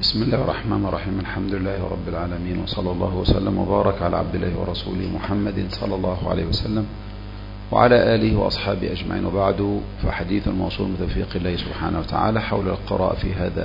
بسم الله الرحمن الرحيم. الحمد لله رب العالمين، وصلى الله وسلم وبارك على عبد الله ورسوله محمد صلى الله عليه وسلم وعلى آله وأصحابه أجمعين، وبعد، فحديث موصول بتوفيق الله سبحانه وتعالى حول القراءة في هذا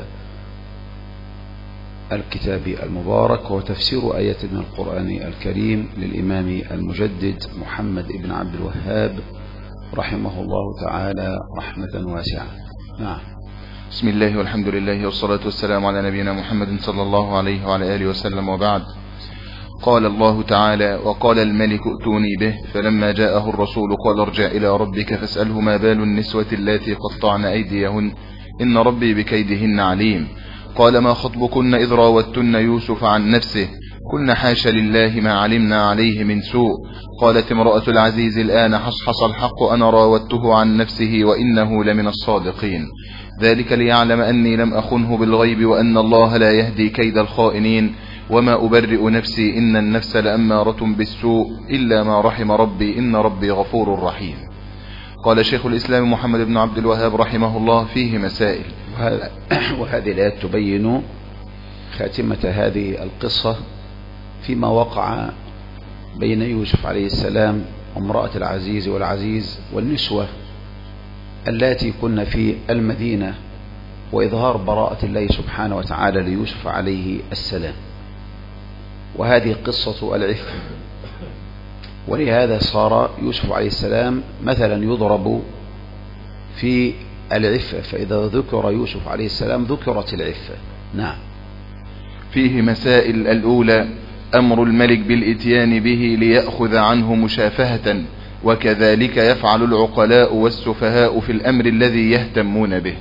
الكتاب المبارك، وتفسير آية من القرآن الكريم للإمام المجدد محمد بن عبد الوهاب رحمه الله تعالى رحمة واسعة. نعم. بسم الله والحمد لله والصلاة والسلام على نبينا محمد صلى الله عليه وعلى آله وسلم، وبعد. قال الله تعالى: وقال الملك ائتوني به، فلما جاءه الرسول قال ارجع إلى ربك فاسأله ما بال النسوة اللاتي قطعن أيديهن إن ربي بكيدهن عليم. قال: ما خطبكن إذ راوتن يوسف عن نفسه؟ قلنا حاش لله ما علمنا عليه من سوء. قالت امرأة العزيز الآن حصحص الحق أنا راودته عن نفسه وإنه لمن الصادقين. ذلك ليعلم أني لم أخنه بالغيب وأن الله لا يهدي كيد الخائنين وما أبرئ نفسي إن النفس لأمارة بالسوء إلا ما رحم ربي إن ربي غفور رحيم. قال شيخ الإسلام محمد بن عبد الوهاب رحمه الله: فيه مسائل. وهذه الآيات تبين خاتمة هذه القصة فيما وقع بين يوسف عليه السلام وامرأة العزيز والعزيز والنسوة اللاتي كن في المدينة، وإظهار براءة الله سبحانه وتعالى ليوسف عليه السلام. وهذه قصة العفة، ولهذا صار يوسف عليه السلام مثلا يضرب في العفة، فإذا ذكر يوسف عليه السلام ذكرت العفة. نعم. فيه مسائل. الأولى: أمر الملك بالإتيان به ليأخذ عنه مشافهة، وكذلك يفعل العقلاء والسفهاء في الأمر الذي يهتمون به.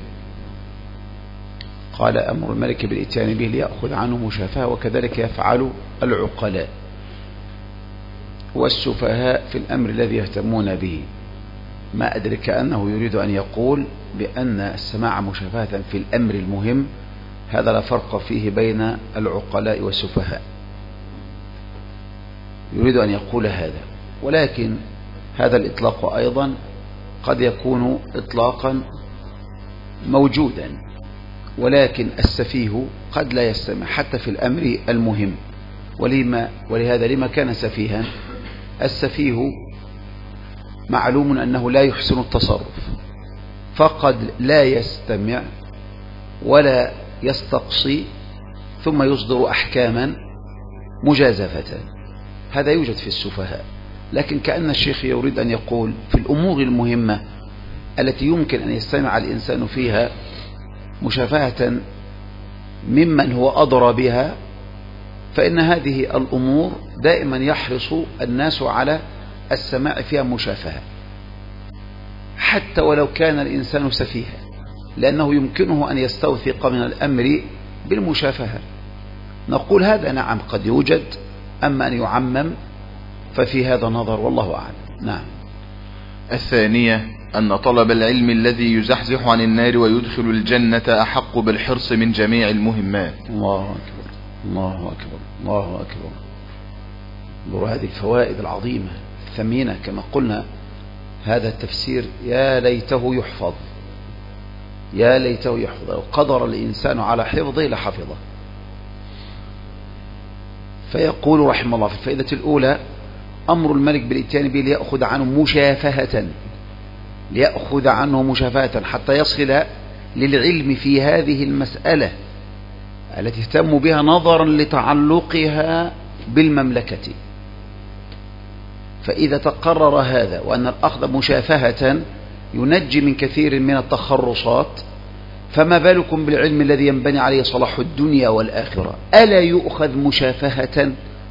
قال: أمر الملك بالإتيان به ليأخذ عنه مشافهة، وكذلك يفعل العقلاء والسفهاء في الأمر الذي يهتمون به. ما أدري كأنه يريد أن يقول بأن السماع مشافهة في الأمر المهم هذا لا فرق فيه بين العقلاء والسفهاء، يريد أن يقول هذا. ولكن هذا الإطلاق أيضا قد يكون إطلاقا موجودا، ولكن السفيه قد لا يستمع حتى في الأمر المهم. ولهذا لما كان سفيها؟ السفيه معلوم أنه لا يحسن التصرف، فقد لا يستمع ولا يستقصي ثم يصدر أحكاما مجازفة. هذا يوجد في السفهاء. لكن كأن الشيخ يريد أن يقول في الأمور المهمة التي يمكن أن يستمع الإنسان فيها مشافهة ممن هو أدرى بها، فإن هذه الأمور دائما يحرص الناس على السماع فيها مشافهة، حتى ولو كان الإنسان سفيها، لأنه يمكنه أن يستوثق من الأمر بالمشافهة. نقول هذا نعم قد يوجد، أما أن يعمم ففي هذا نظر، والله أعلم. نعم. الثانية: أن طلب العلم الذي يزحزح عن النار ويدخل الجنة أحق بالحرص من جميع المهمات. الله أكبر، الله أكبر، الله أكبر. انظروا هذه الفوائد العظيمة الثمينة. كما قلنا هذا التفسير يا ليته يحفظ، يا ليته يحفظ. لو قدر الإنسان على حفظه لحفظه. فيقول رحمه الله في الفائدة الأولى: أمر الملك بالإتيان به ليأخذ عنه مشافهة، ليأخذ عنه مشافهة حتى يصل للعلم في هذه المسألة التي اهتم بها نظرا لتعلقها بالمملكة. فإذا تقرر هذا وأن الأخذ مشافهة ينجي من كثير من التخرصات، فما بالكم بالعلم الذي ينبني عليه صلاح الدنيا والآخرة؟ ألا يؤخذ مشافهة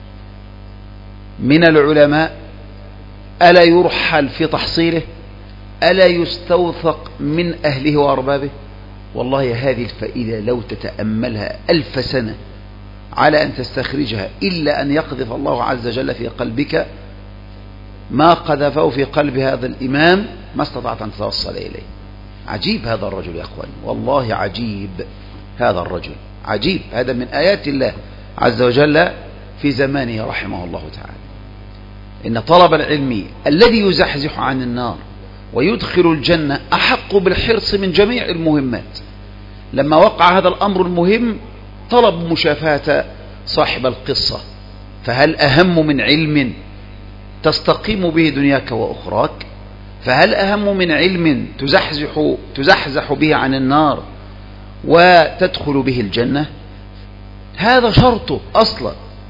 من العلماء؟ ألا يرحل في تحصيله؟ ألا يستوثق من أهله وأربابه؟ والله هذه الفائدة لو تتأملها 1000 سنة على أن تستخرجها إلا أن يقذف الله عز وجل في قلبك ما قذفه في قلب هذا الإمام ما استطعت أن توصل إليه. عجيب هذا الرجل يا أخوان، والله عجيب هذا الرجل، عجيب. هذا من آيات الله عز وجل في زمانه رحمه الله تعالى. إن طلب العلم الذي يزحزح عن النار ويدخل الجنة أحق بالحرص من جميع المهمات. لما وقع هذا الأمر المهم طلب مشافهة صاحب القصة، فهل أهم من علم تستقيم به دنياك وأخراك؟ فهل أهم من علم تزحزح به عن النار وتدخل به الجنة؟ هذا شرطه أصلا،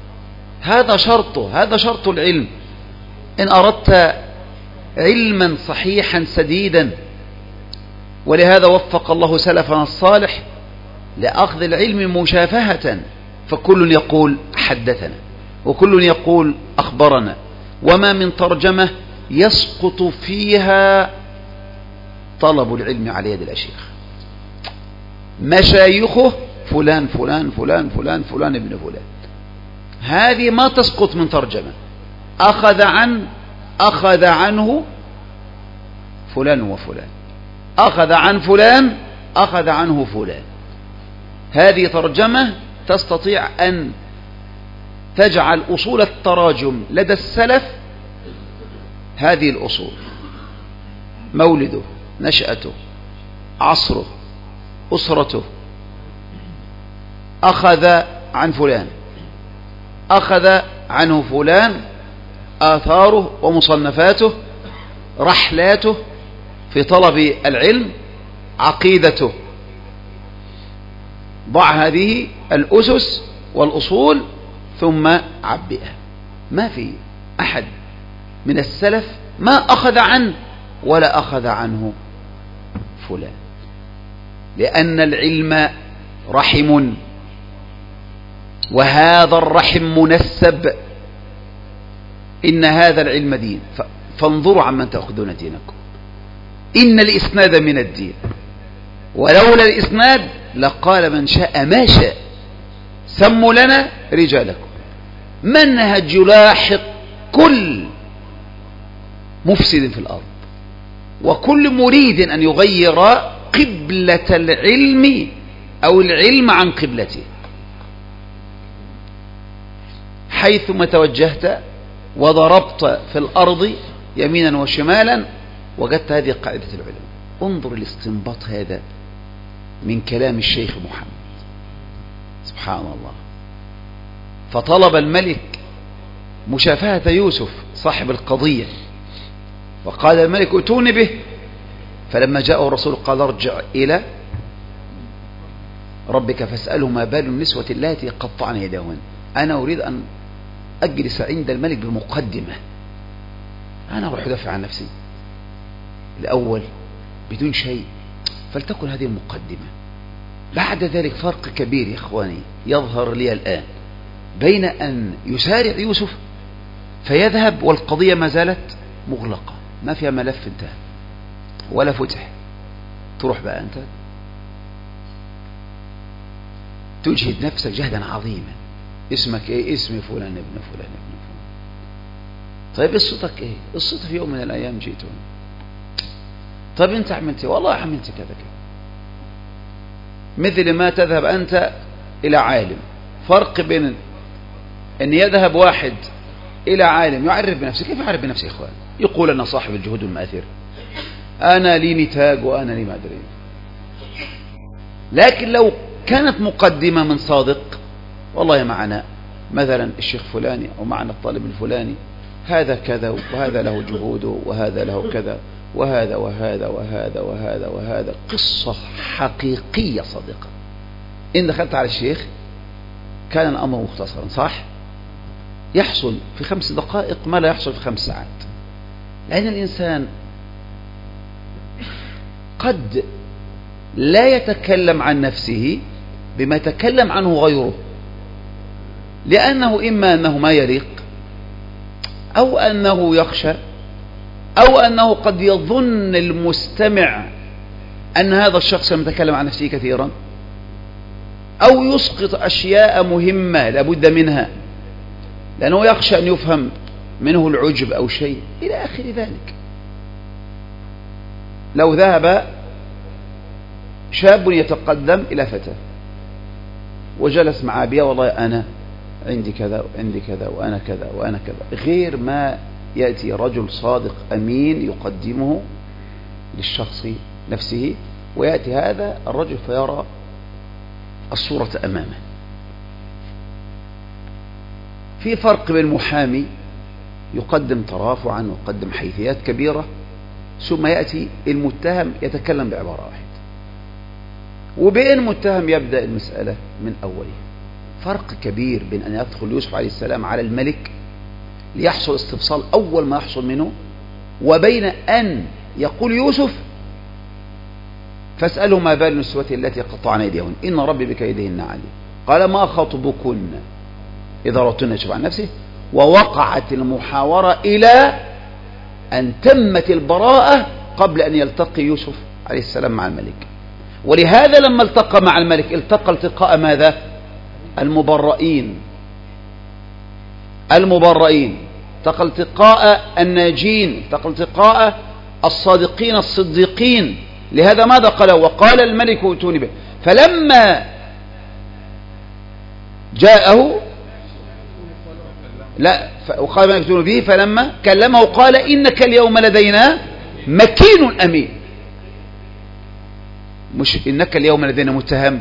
هذا شرط العلم. إن أردت علما صحيحا سديدا، ولهذا وفق الله سلفنا الصالح لأخذ العلم مشافهة، فكل يقول حدثنا وكل يقول أخبرنا، وما من ترجمة يسقط فيها طلب العلم على يد الأشيخ. مشايخه فلان فلان فلان فلان فلان ابن فلان، هذه ما تسقط من ترجمة. أخذ عنه فلان وفلان، أخذ عن فلان، أخذ عنه فلان. هذه ترجمة تستطيع أن تجعل أصول التراجم لدى السلف هذه الأصول: مولده، نشأته، عصره، أسرته. أخذ عن فلان، أخذ عنه فلان، آثاره ومصنفاته، رحلاته في طلب العلم، عقيدته. ضع هذه الأسس والأصول ثم عبئها. ما في أحد من السلف ما أخذ عنه ولا أخذ عنه فلان، لأن العلم رحم، وهذا الرحم منسب. إن هذا العلم دين، فانظروا عمن تأخذون دينكم. إن الإسناد من الدين، ولولا الإسناد لقال من شاء ما شاء. سموا لنا رجالكم. منهج يلاحق كل مفسد في الأرض، وكل مريد أن يغير قبلة العلم أو العلم عن قبلته. حيثما توجهت وضربت في الأرض يمينا وشمالا وجدت هذه قاعدة العلم. انظر الاستنباط هذا من كلام الشيخ محمد، سبحان الله. فطلب الملك مشافهة يوسف صاحب القضية، وقال الملك ائتوني به. فلما جاءه الرسول قال ارجع إلى ربك فاسأله ما بال النسوة اللاتي قطعن يدهن. أنا أريد أن أجلس عند الملك بمقدمة، أنا أروح أدافع عن نفسي الأول بدون شيء، فلتكن هذه المقدمة. بعد ذلك فرق كبير يا إخواني يظهر لي الآن بين أن يسارع يوسف فيذهب والقضية ما زالت مغلقة، ما فيها ملف انتهى ولا فتح. تروح بقى أنت تجهد نفسك جهدا عظيما. اسمك ايه؟ اسمي فلان ابن فلان ابن فلان. طيب قصتك ايه؟ قصتي في يوم من الأيام جيتون. طيب انت عملت ايه؟ والله عملت كذا كذا. مثل ما تذهب أنت إلى عالم. فرق بين أن يذهب واحد إلى عالم يعرف بنفسه. كيف يعرف بنفسه يا إخوان؟ يقول أنا صاحب الجهود المآثر، أنا لي نتاج وأنا لي ما أدري. لكن لو كانت مقدمة من صادق، والله معنا مثلا الشيخ فلاني أو معنا الطالب الفلاني، هذا كذا وهذا له جهوده وهذا له كذا وهذا وهذا وهذا وهذا وهذا، قصة حقيقية صادقة. إن دخلت على الشيخ كان الأمر مختصرا، صح؟ يحصل في 5 دقائق ما لا يحصل في 5 ساعات. لأن الإنسان قد لا يتكلم عن نفسه بما يتكلم عنه غيره، لأنه إما أنه ما يليق، أو أنه يخشى، أو أنه قد يظن المستمع أن هذا الشخص يتكلم عن نفسه كثيرا، أو يسقط أشياء مهمة لابد منها لأنه يخشى أن يفهم منه العجب أو شيء إلى آخر ذلك. لو ذهب شاب يتقدم إلى فتاة وجلس مع أبيه، والله أنا عندي كذا وعندي كذا وأنا كذا وأنا كذا، غير ما يأتي رجل صادق أمين يقدمه للشخص نفسه، ويأتي هذا الرجل فيرى الصورة أمامه. في فرق بين محامي يقدم ترافعا ويقدم حيثيات كبيرة ثم يأتي المتهم يتكلم بعبارة واحدة، وبين متهم يبدأ المسألة من أولها. فرق كبير بين أن يدخل يوسف عليه السلام على الملك ليحصل استفصال أول ما يحصل منه، وبين أن يقول يوسف فاسألوا ما بال النسوة التي قطعن أيديهن إن ربي بكيدهن عليم. قال ما خطبكن إذا أردتن يوسف عن نفسه، ووقعت المحاورة إلى أن تمت البراءة قبل أن يلتقي يوسف عليه السلام مع الملك. ولهذا لما التقى مع الملك التقى التقاء ماذا؟ المبرئين، التقى التقاء الناجين، التقى التقاء الصادقين الصديقين. لهذا ماذا قال؟ وقال الملك ائتوني به. فلما جاءه وقال الملك ائتوني به فلما كلمه قال إنك اليوم لدينا مكين أمين. مش إنك اليوم لدينا متهم.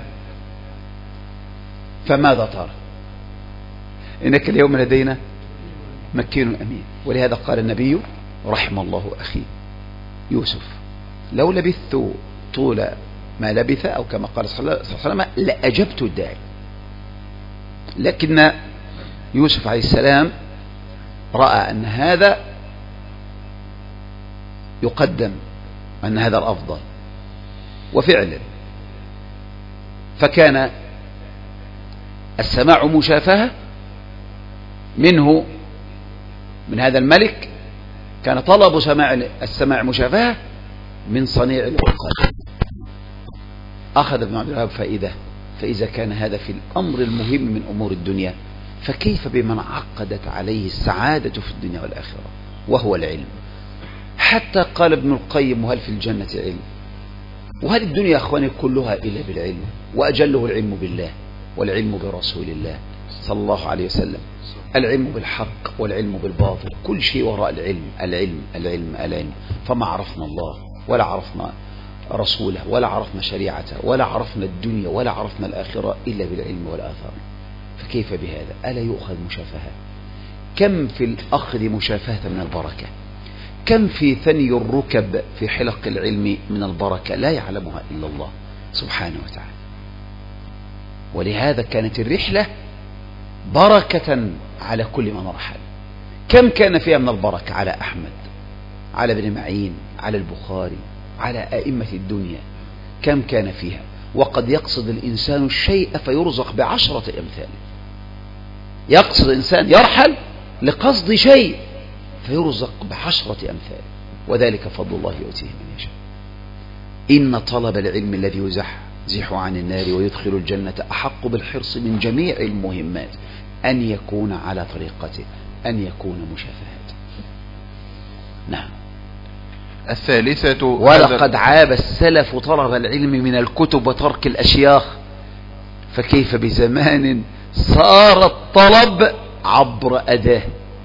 فماذا ترى؟ إنك اليوم لدينا مكين أمين. ولهذا قال النبي رحم الله أخي يوسف لو لبثت طول ما لبث، أو كما قال صلى الله عليه وسلم لأجبت الداعي. لكن يوسف عليه السلام رأى أن هذا يقدم، أن هذا الأفضل، وفعلا فكان السماع مشافهة منه من هذا الملك، كان طلب السماع مشافهة من صنيع العقاد. أخذ ابن عبد الوهاب فائدة، فإذا كان هذا في الأمر المهم من أمور الدنيا فكيف بمن عقدت عليه السعادة في الدنيا والآخرة وهو العلم. حتى قال ابن القيم وهل في الجنة علم؟ وهل الدنيا أخواني كلها إلا بالعلم؟ وأجله العلم بالله والعلم برسول الله صلى الله عليه وسلم، العلم بالحق والعلم بالباطل، كل شيء وراء العلم العلم العلم العلم. فما عرفنا الله ولا عرفنا رسوله ولا عرفنا شريعته ولا عرفنا الدنيا ولا عرفنا الآخرة إلا بالعلم والآثار. فكيف بهذا؟ ألا يؤخذ مشافهة؟ كم في الأخذ مشافهة من البركة، كم في ثني الركب في حلق العلم من البركة لا يعلمها إلا الله سبحانه وتعالى. ولهذا كانت الرحلة بركة على كل من رحل. كم كان فيها من البركة على أحمد، على ابن معين، على البخاري، على أئمة الدنيا، كم كان فيها. وقد يقصد الإنسان الشيء فيرزق ب10 أمثال. يقصد الإنسان يرحل لقصد شيء فيرزق ب10 أمثال، وذلك فضل الله يؤتيه من يشاء. إن طلب العلم الذي يزحزح عن النار ويدخل الجنة أحق بالحرص من جميع المهمات أن يكون على طريقته، أن يكون مشافهة. نعم. الثالثة ولقد عاب السلف طلب العلم من الكتب وترك الأشياخ، فكيف بزمان صار الطلب عبر أداه.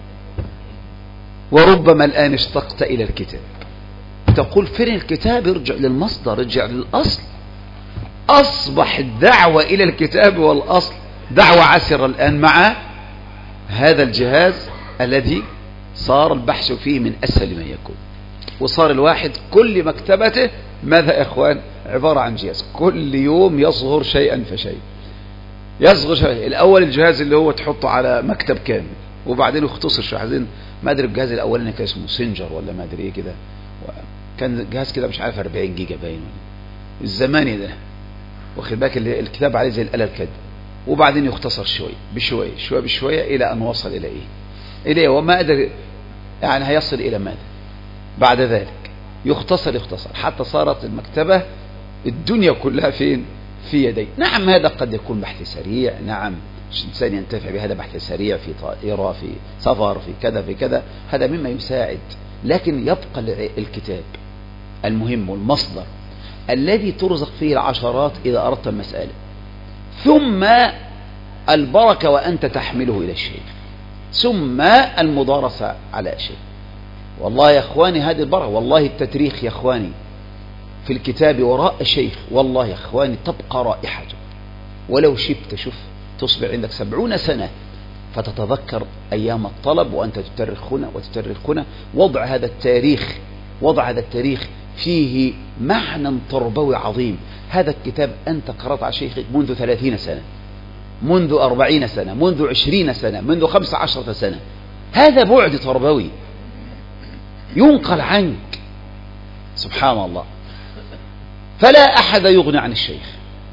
وربما الآن اشتقت إلى الكتاب تقول فين الكتاب؟ ارجع للمصدر، ارجع للأصل. أصبح الدعوة إلى الكتاب والأصل دعوة عسرة الآن مع هذا الجهاز الذي صار البحث فيه من أسهل ما يكون. وصار الواحد كل مكتبته ماذا يا إخوان؟ عبارة عن جهاز كل يوم يصغر شيئا فشيء، يصغر شيئا. الأول الجهاز اللي هو تحطه على مكتب كامل، وبعدين يختصر شوية. عايزين ما أدري الجهاز الأولاني كان اسمه سنجر ولا ما أدري إيه كده، كان جهاز كده مش عارف 40 جيجا باين الزماني ده، واخد بالك الكتاب عليه زي الآلة الكد، وبعدين يختصر شوي بشوي شوي بشوية إلى أن وصل إلى إيه؟ إلى وما أدري يعني هيصل إلى ماذا بعد ذلك. يختصر حتى صارت المكتبة الدنيا كلها فين؟ في يدي. نعم هذا قد يكون بحث سريع، نعم الإنسان ينتفع بهذا بحث سريع في طائرة في سفر في كذا في كذا، هذا مما يساعد. لكن يبقى الكتاب المهم والمصدر الذي ترزق فيه العشرات إذا أردت المسألة، ثم البركة وأنت تحمله إلى الشيء، ثم المدارسة على شيء. والله يا أخواني هذه البركة، والله التتريخ يا أخواني في الكتاب وراء الشيخ والله يا أخواني تبقى رائحته ولو شبت. شوف تصبح عندك 70 سنة فتتذكر أيام الطلب وأنت تترخ هنا وتترخ هنا. وضع هذا التاريخ فيه معنى تربوي عظيم. هذا الكتاب أنت قرأت على شيخك منذ 30 سنة، منذ 40 سنة، منذ 20 سنة، منذ 15 سنة. هذا بعد تربوي ينقل عنك، سبحان الله. فلا أحد يغني عن الشيخ.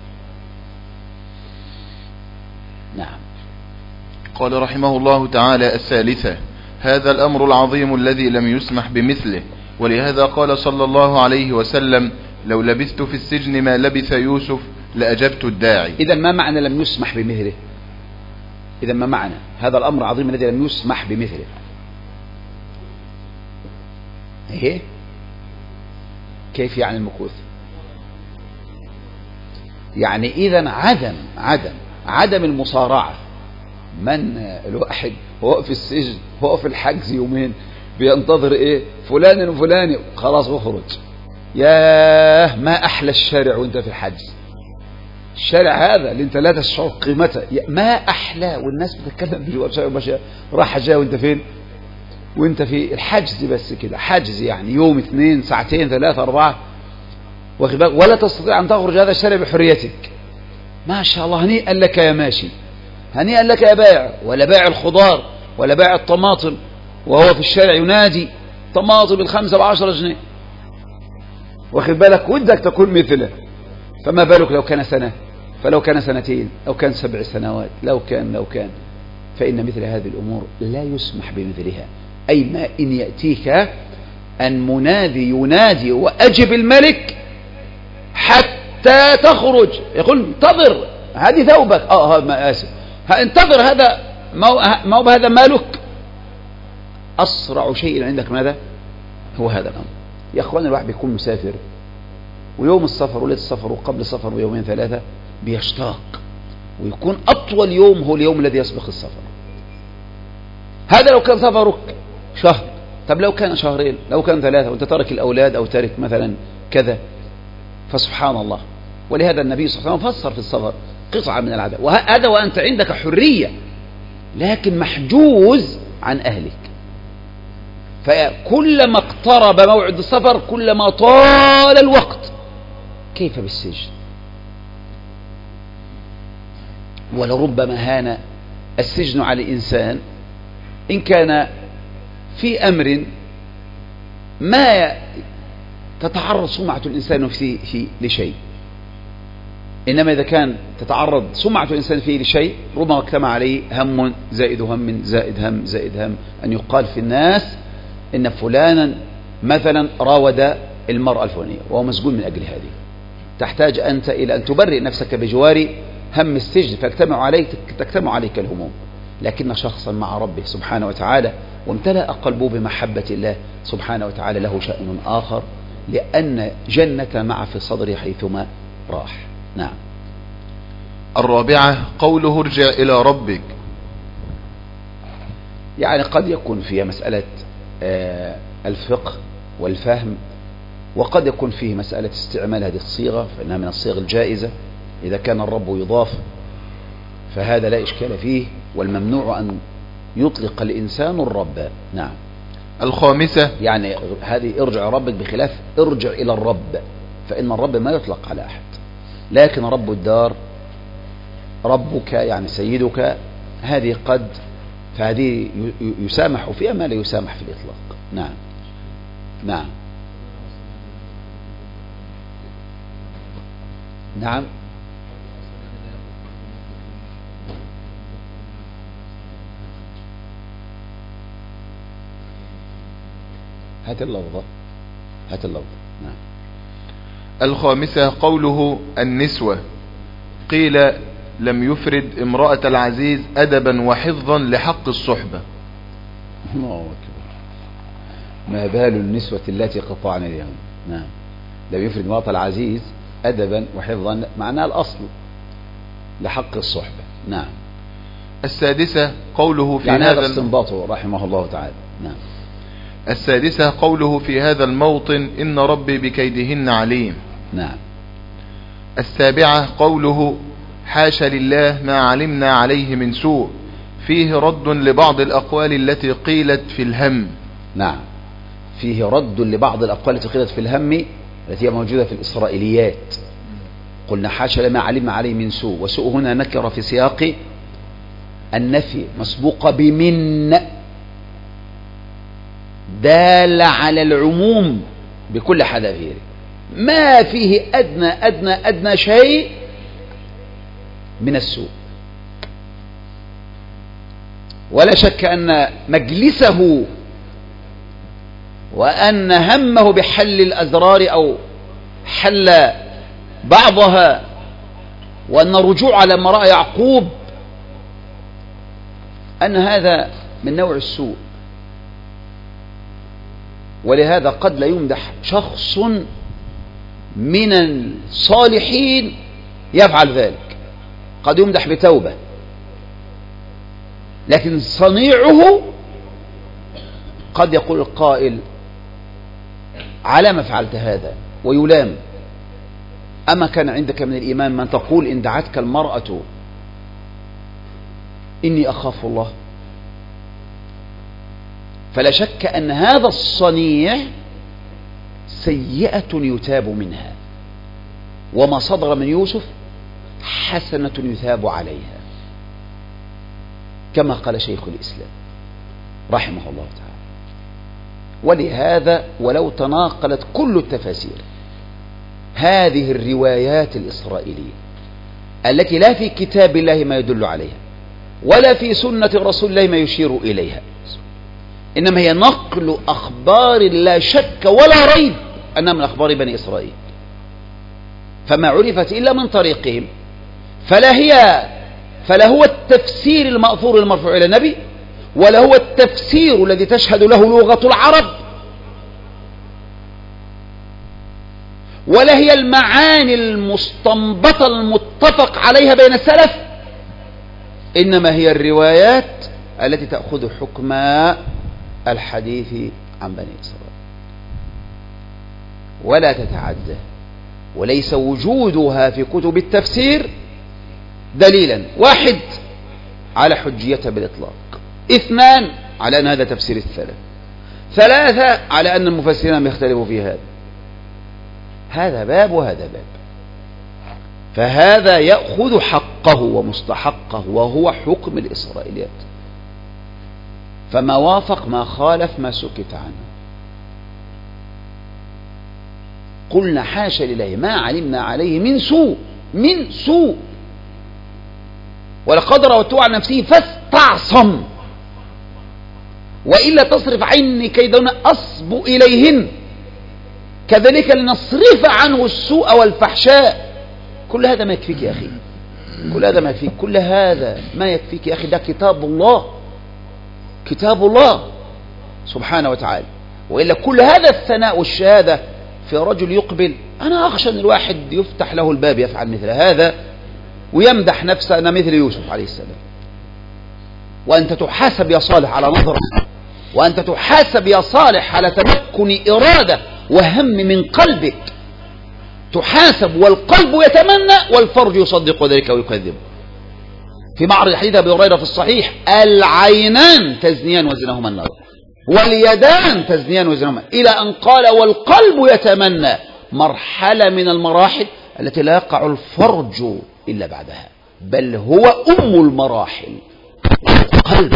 نعم. قال رحمه الله تعالى: الثالثة: هذا الأمر العظيم الذي لم يسمح بمثله، ولهذا قال صلى الله عليه وسلم: لو لبثت في السجن ما لبث يوسف لأجبت الداعي. إذا ما معنى لم يسمح بمثله؟ إذا ما معنى هذا الأمر العظيم الذي لم يسمح بمثله؟ إيه؟ كيف يعني المكوث؟ يعني إذا عدم المصارعة. من الواحد هو في السجن، هو في الحجز يومين، بينتظر ايه؟ فلان وفلان، خلاص اخرج. ياه ما احلى الشارع وانت في الحجز. الشارع هذا اللي انت لا تشعر قيمته، ما احلى، والناس بتتكلم بالوشاء راح جاي وانت فين؟ وانت في الحجز. بس كده حجز، يعني يوم 2 ساعتين 3 4، واخد بالك؟ ولا تستطيع ان تخرج هذا الشارع بحريتك. ما شاء الله، هنيئا لك يا ماشي، هنيئا لك يا بائع، ولا بائع الخضار، ولا بائع الطماطم، وهو في الشارع ينادي طماطم 5 ب10 جنيه، واخد بالك؟ ودك تكون مثله. فما بالك لو كان سنة، فلو كان 2 أو كان 7 سنوات، لو كان فإن مثل هذه الأمور لا يسمح بمثلها. أي ما إن يأتيك أن منادي ينادي وأجب الملك حتى تخرج، يقول انتظر هذه ثوبك، ما آسف، انتظر هذا، ما هذا مالك. أسرع شيء عندك ماذا؟ هو هذا الأمر. يا أخوان، الواحد بيكون مسافر، ويوم السفر وليلة السفر وقبل السفر بيومين 3 بيشتاق، ويكون أطول يوم هو اليوم الذي يسبق السفر. هذا لو كان سفرك شهر، طب لو كان 2 لو كان 3 وانت ترك الأولاد أو ترك مثلا كذا، فسبحان الله. ولهذا النبي صلى الله عليه وسلم فسر في السفر قطعة من العذاب. وهذا وأنت عندك حرية، لكن محجوز عن أهلك. فكلما اقترب موعد السفر كلما طال الوقت. كيف بالسجن؟ ولربما هان السجن على الإنسان إن كان في أمر ما تتعرض سمعة الإنسان فيه لشيء، إنما إذا كان تتعرض سمعة الإنسان فيه لشيء ربما اجتمع عليه هم زائد هم زائد هم زائد هم، أن يقال في الناس إن فلانا مثلا راود المرأة الفلانية وهو مسجون من أجل هذه. تحتاج أنت إلى أن تبرئ نفسك بجوار هم السجن، تجتمع عليك الهموم. لكن شخصا مع ربه سبحانه وتعالى وامتلأ قلبه بمحبة الله سبحانه وتعالى له شأن آخر، لأن جنة مع في صدره حيثما راح. نعم. الرابعة: قوله ارجع إلى ربك. يعني قد يكون فيها مسألة الفقه والفهم، وقد يكون فيه مسألة استعمال هذه الصيغة، فإنها من الصيغ الجائزة. إذا كان الرب يضاف فهذا لا إشكال فيه، والممنوع أن يطلق الإنسان الرب. نعم. الخامسة: يعني هذه ارجع ربك بخلاف ارجع إلى الرب، فإن الرب ما يطلق على أحد، لكن رب الدار ربك يعني سيدك، هذه قد، فهذه يسامح فيها ما لا يسامح في الإطلاق. نعم. نعم. نعم. هات اللفظة. نعم. الخامسة: قوله النسوة. قيل لم يفرد امرأة العزيز أدبا وحفظا لحق الصحبة. الله أكبر. ما بال النسوة التي قطعن اليوم. نعم. لم يفرد امرأة العزيز أدبا وحفظا، معناه الأصل لحق الصحبة. نعم. السادسة: قوله في يعني هذا استنباطه رحمه الله تعالى. نعم. السادسة: قوله في هذا الموطن إن ربي بكيدهن عليم. نعم. السابعة: قوله حاشا لله ما علمنا عليه من سوء، فيه رد لبعض الأقوال التي قيلت في الهم. نعم، فيه رد لبعض الأقوال التي قيلت في الهم التي هي موجودة في الإسرائيليات. قلنا حاشا لما علمنا عليه من سوء، وسوء هنا نكر في سياق النفي مسبوقة بمن دال على العموم بكل حذافيره، ما فيه أدنى شيء من السوء. ولا شك أن مجلسه وأن همه بحل الأزرار أو حل بعضها، وأن الرجوع على ما رأى يعقوب، أن هذا من نوع السوء. ولهذا قد لا يمدح شخص من الصالحين يفعل ذلك، قد يمدح بتوبة، لكن صنيعه قد يقول القائل على ما فعلت هذا ويلام. أما كان عندك من الإيمان من تقول إن دعتك المرأة إني أخاف الله؟ فلا شك أن هذا الصنيع سيئة يتاب منها، وما صدر من يوسف حسنة يثاب عليها، كما قال شيخ الإسلام رحمه الله تعالى. ولهذا ولو تناقلت كل التفاسير هذه الروايات الإسرائيلية التي لا في كتاب الله ما يدل عليها ولا في سنة رسول الله ما يشير إليها، إنما هي نقل أخبار لا شك ولا ريب أنها من أخبار بني إسرائيل، فما عرفت إلا من طريقهم، فلا هو التفسير المأثور المرفوع إلى النبي، ولا هو التفسير الذي تشهد له لغة العرب، ولا هي المعاني المستنبطة المتفق عليها بين السلف، إنما هي الروايات التي تأخذ حكم الحديث عن بني إسرائيل ولا تتعدى. وليس وجودها في كتب التفسير دليلا: واحد، على حجيتها بالإطلاق، اثنان، على أن هذا تفسير السلف، ثلاثة، على أن المفسرين لم يختلفوا في هذا. هذا باب وهذا باب، فهذا يأخذ حقه ومستحقه وهو حكم الإسرائيليات، فما وافق ما خالف ما سكت عنه. قلنا حاشا لله ما علمنا عليه من سوء ولقد روته عن نفسه فاستعصم، وإلا تصرف عني كيدهن أصب إليهن، كذلك لنصرف عنه السوء والفحشاء. كل هذا ما يكفيك يا أخي، كل هذا ما يكفيك، كل هذا ما يكفيك يا أخي. ده كتاب الله، كتاب الله سبحانه وتعالى. وإلا كل هذا الثناء والشهادة في رجل يقبل، أنا أخشى أن الواحد يفتح له الباب يفعل مثل هذا ويمدح نفسه أنا مثل يوسف عليه السلام. وأنت تحاسب يا صالح على نظرة، وأنت تحاسب يا صالح على تمكن إرادة وهم من قلبك، تحاسب والقلب يتمنى والفرج يصدق ذلك ويكذب. في معرض حديث أبي هريرة في الصحيح: العينان تزنيان وزنهما النار، واليدان تزنيان وزنهما، إلى أن قال والقلب يتمنى، مرحلة من المراحل التي لا يقع الفرج إلا بعدها، بل هو أم المراحل. القلب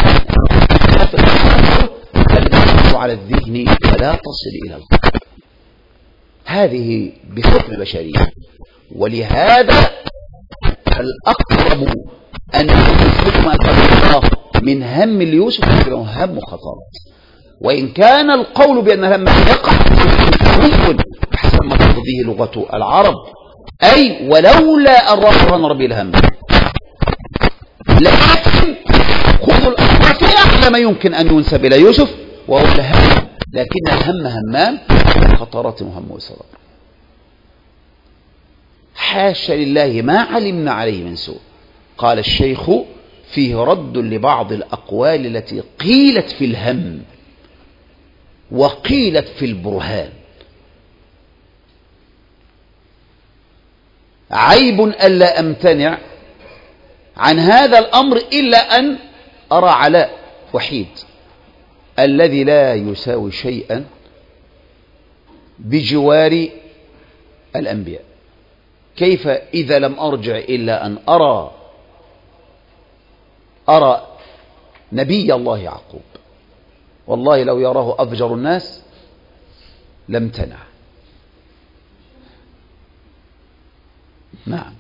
التي على الذهن فلا تصل إلى القلب، هذه بحكم البشرية. ولهذا الأقرب أن يثبت ما قال الله من هم ليوسف أنه هم خطرات، وإن كان القول بأن الهم يقع حسب ما تقض به لغة العرب، أي ولولا أن رفض ربي الهم، لكن خذوا الأمر في أعلى ما يمكن أن ينسب إلى يوسف وهو الهم، لكن الهم همان خطرات وهم وإصرار. حاشا لله ما علمنا عليه من سوء. قال الشيخ: فيه رد لبعض الأقوال التي قيلت في الهم وقيلت في البرهان. عيب ألا أمتنع عن هذا الأمر إلا أن أرى علاء وحيد الذي لا يساوي شيئا بجوار الأنبياء، كيف إذا لم أرجع إلا أن أرى نبي الله يعقوب، والله لو يراه أفجر الناس لم تنع. نعم.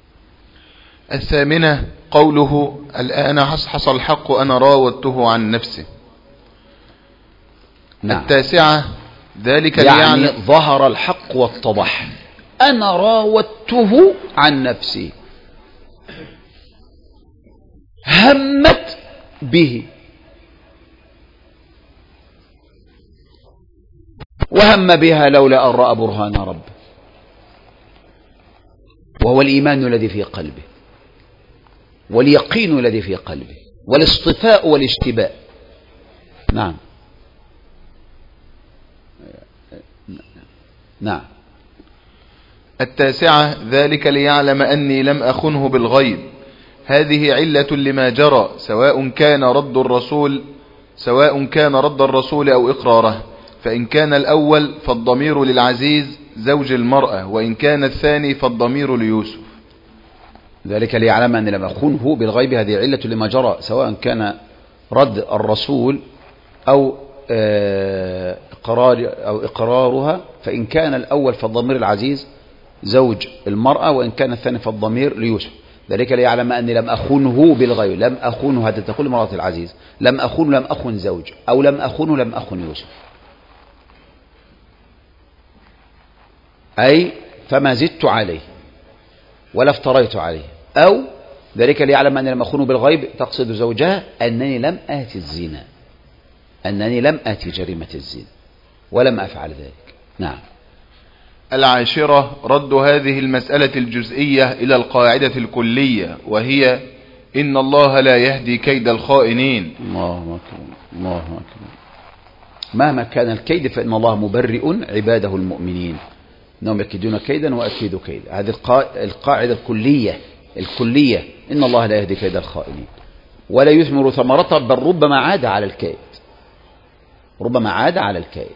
الثامنة قوله الآن حصل الحق أنا راودته عن نفسه. نعم. التاسعة ذلك يعني ظهر الحق واتضح، أنا راودته عن نفسه، همت به وهم بها لولا أن رأى برهان ربه، وهو الإيمان الذي في قلبه واليقين الذي في قلبه والاصطفاء والاشتباء. نعم. نعم. التاسعة ذلك ليعلم أني لم أخنه بالغيب، هذه علة لما جرى سواء كان رد الرسول أو إقراره، فإن كان الأول فالضمير للعزيز زوج المرأة، وإن كان الثاني فالضمير ليوسف. ذلك ليعلم أني لم أخنه بالغيب، هذه علة لما جرى سواء كان رد الرسول أو إقرارها، فإن كان الأول فالضمير العزيز زوج المرأة، وإن كان الثاني فالضمير ليوسف. ذلك ليعلم أني لم أخنه بالغيب، لم أخنه هذا تقول امرأة العزيز، لم أخن زوج، أو لم أخن يوسف، أي فما زدت عليه ولا افتريت عليه. أو ذلك ليعلم أني لم أخنه بالغيب تقصد زوجها أنني لم آتي الزنا، أنني لم آتي جريمة الزنا ولم أفعل ذلك. نعم. العاشرة رد هذه المسألة الجزئية إلى القاعدة الكلية، وهي إن الله لا يهدي كيد الخائنين. الله أكبر الله أكبر. مهما كان الكيد فإن الله مبرئ عباده المؤمنين، إنهم يكيدون كيدا وأكيد كيدا. هذه القاعدة الكلية إن الله لا يهدي كيد الخائنين ولا يثمر ثمرته، بل ربما عاد على الكيد.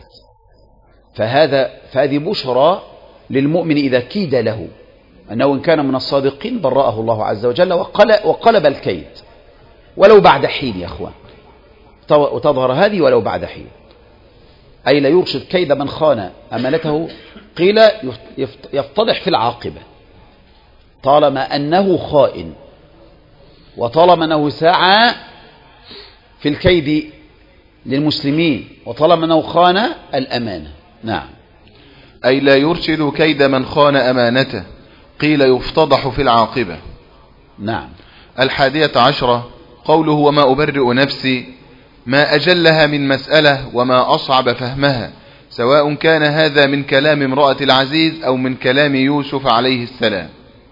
فهذه بشرى للمؤمن إذا كيد له، أنه إن كان من الصادقين برأه الله عز وجل وقلب الكيد ولو بعد حين يا أخوان، وتظهر هذه ولو بعد حين، أي لا يرشد كيد من خان أمانته، قيل يفتضح في العاقبة طالما أنه خائن، وطالما أنه سعى في الكيد للمسلمين، وطالما أنه خان الأمانة. نعم. أي لا يرشد كيد من خان أمانته، قيل يفتضح في العاقبة. نعم. 11 قوله وما أبرئ نفسي، ما أجلها من مسألة وما أصعب فهمها، سواء كان هذا من كلام امرأة العزيز أو من كلام يوسف عليه السلام.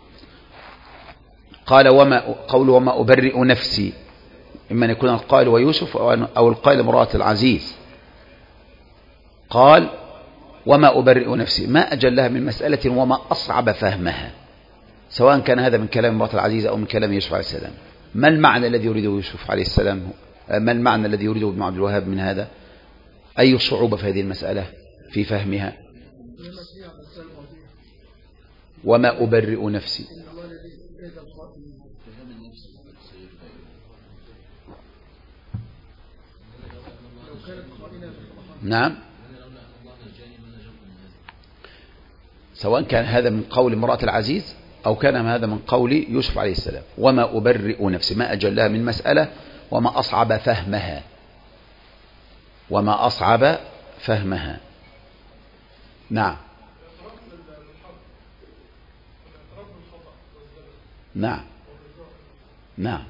قال قوله وما أبرئ نفسي، إما أن يكون القائل ويوسف أو القائل امرأة العزيز. قال وما أبرئ نفسي، ما أجلها من مسألة وما أصعب فهمها، سواء كان هذا من كلام امرأة العزيز أو من كلام يوسف عليه السلام. ما المعنى الذي يريده يوسف عليه السلام؟ ما المعنى الذي يريده ابن عبد الوهاب من هذا؟ أي صعوبة في هذه المسألة في فهمها؟ وما أبرئ نفسي. نعم. سواء كان هذا من قول امرأة العزيز أو كان هذا من قول يوسف عليه السلام. وما أبرئ نفسي، ما أجلها من مسألة وما أصعب فهمها، وما أصعب فهمها. نعم. نعم. نعم.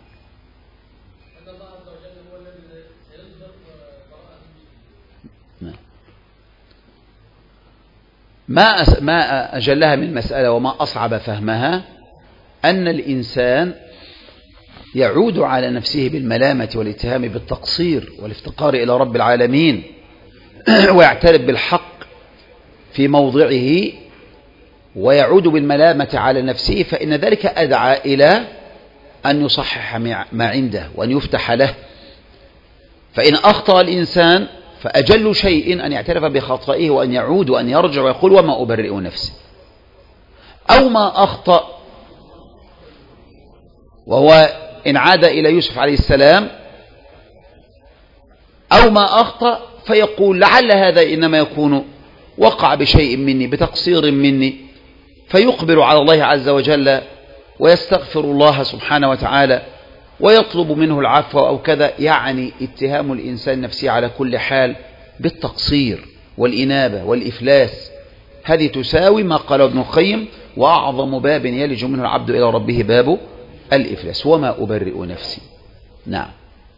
ما أجلها من مسألة وما أصعب فهمها أن الإنسان يعود على نفسه بالملامة والاتهام بالتقصير والافتقار إلى رب العالمين ويعترف بالحق في موضعه ويعود بالملامة على نفسه، فإن ذلك أدعى أن يصحح ما عنده وأن يفتح له. فإن أخطأ الإنسان فأجل شيء أن يعترف بخطئه وأن يعود وأن يرجع ويقول وما أبرئ نفسي. أو ما أخطأ وهو إن عاد إلى يوسف عليه السلام، أو ما أخطأ فيقول لعل هذا إنما يكون وقع بشيء مني، بتقصير مني، فيقبل على الله عز وجل ويستغفر الله سبحانه وتعالى ويطلب منه العفو أو كذا. يعني اتهام الإنسان نفسه على كل حال بالتقصير والإنابة والإفلاس، هذه تساوي ما قاله ابن القيم: وأعظم باب يلج منه العبد إلى ربه باب الإفلاس وما أبرئ نفسي. نعم.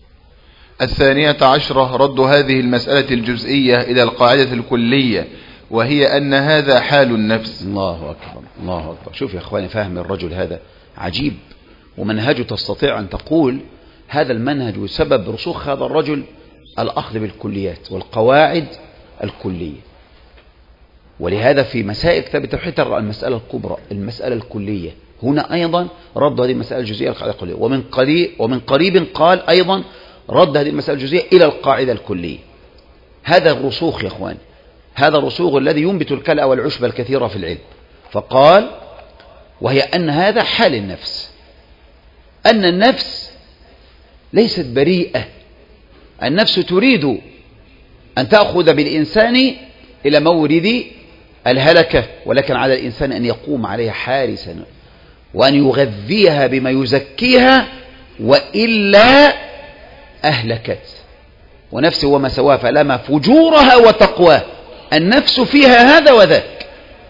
12 رد هذه المسألة الجزئية إلى القاعدة الكلية، وهي أن هذا حال النفس. الله أكبر، الله أكبر. شوف يا أخواني، فهم الرجل هذا عجيب، ومنهجه تستطيع أن تقول هذا المنهج وسبب رسوخ هذا الرجل الأخذ بالكليات والقواعد الكلية. ولهذا في مسائل كتاب التوحيد ترى المسألة الكبرى، المسألة الكلية. هنا أيضا رد هذه المسألة الجزئية إلى القاعدة الكلية، ومن قريب قال أيضا رد هذه المسألة الجزئية إلى القاعدة الكلية. هذا الرسوخ يا أخوان، هذا الرسوخ الذي ينبت الكلأ والعشب الكثيرة في العلم. فقال وهي أن هذا حال النفس، أن النفس ليست بريئة، النفس تريد أن تأخذ بالإنسان إلى مورد الهلكة، ولكن على الإنسان أن يقوم عليها حارسا وأن يغذيها بما يزكيها، وإلا أهلكت. ونفس وما سواها فلما فجورها وتقواها، النفس فيها هذا وذاك،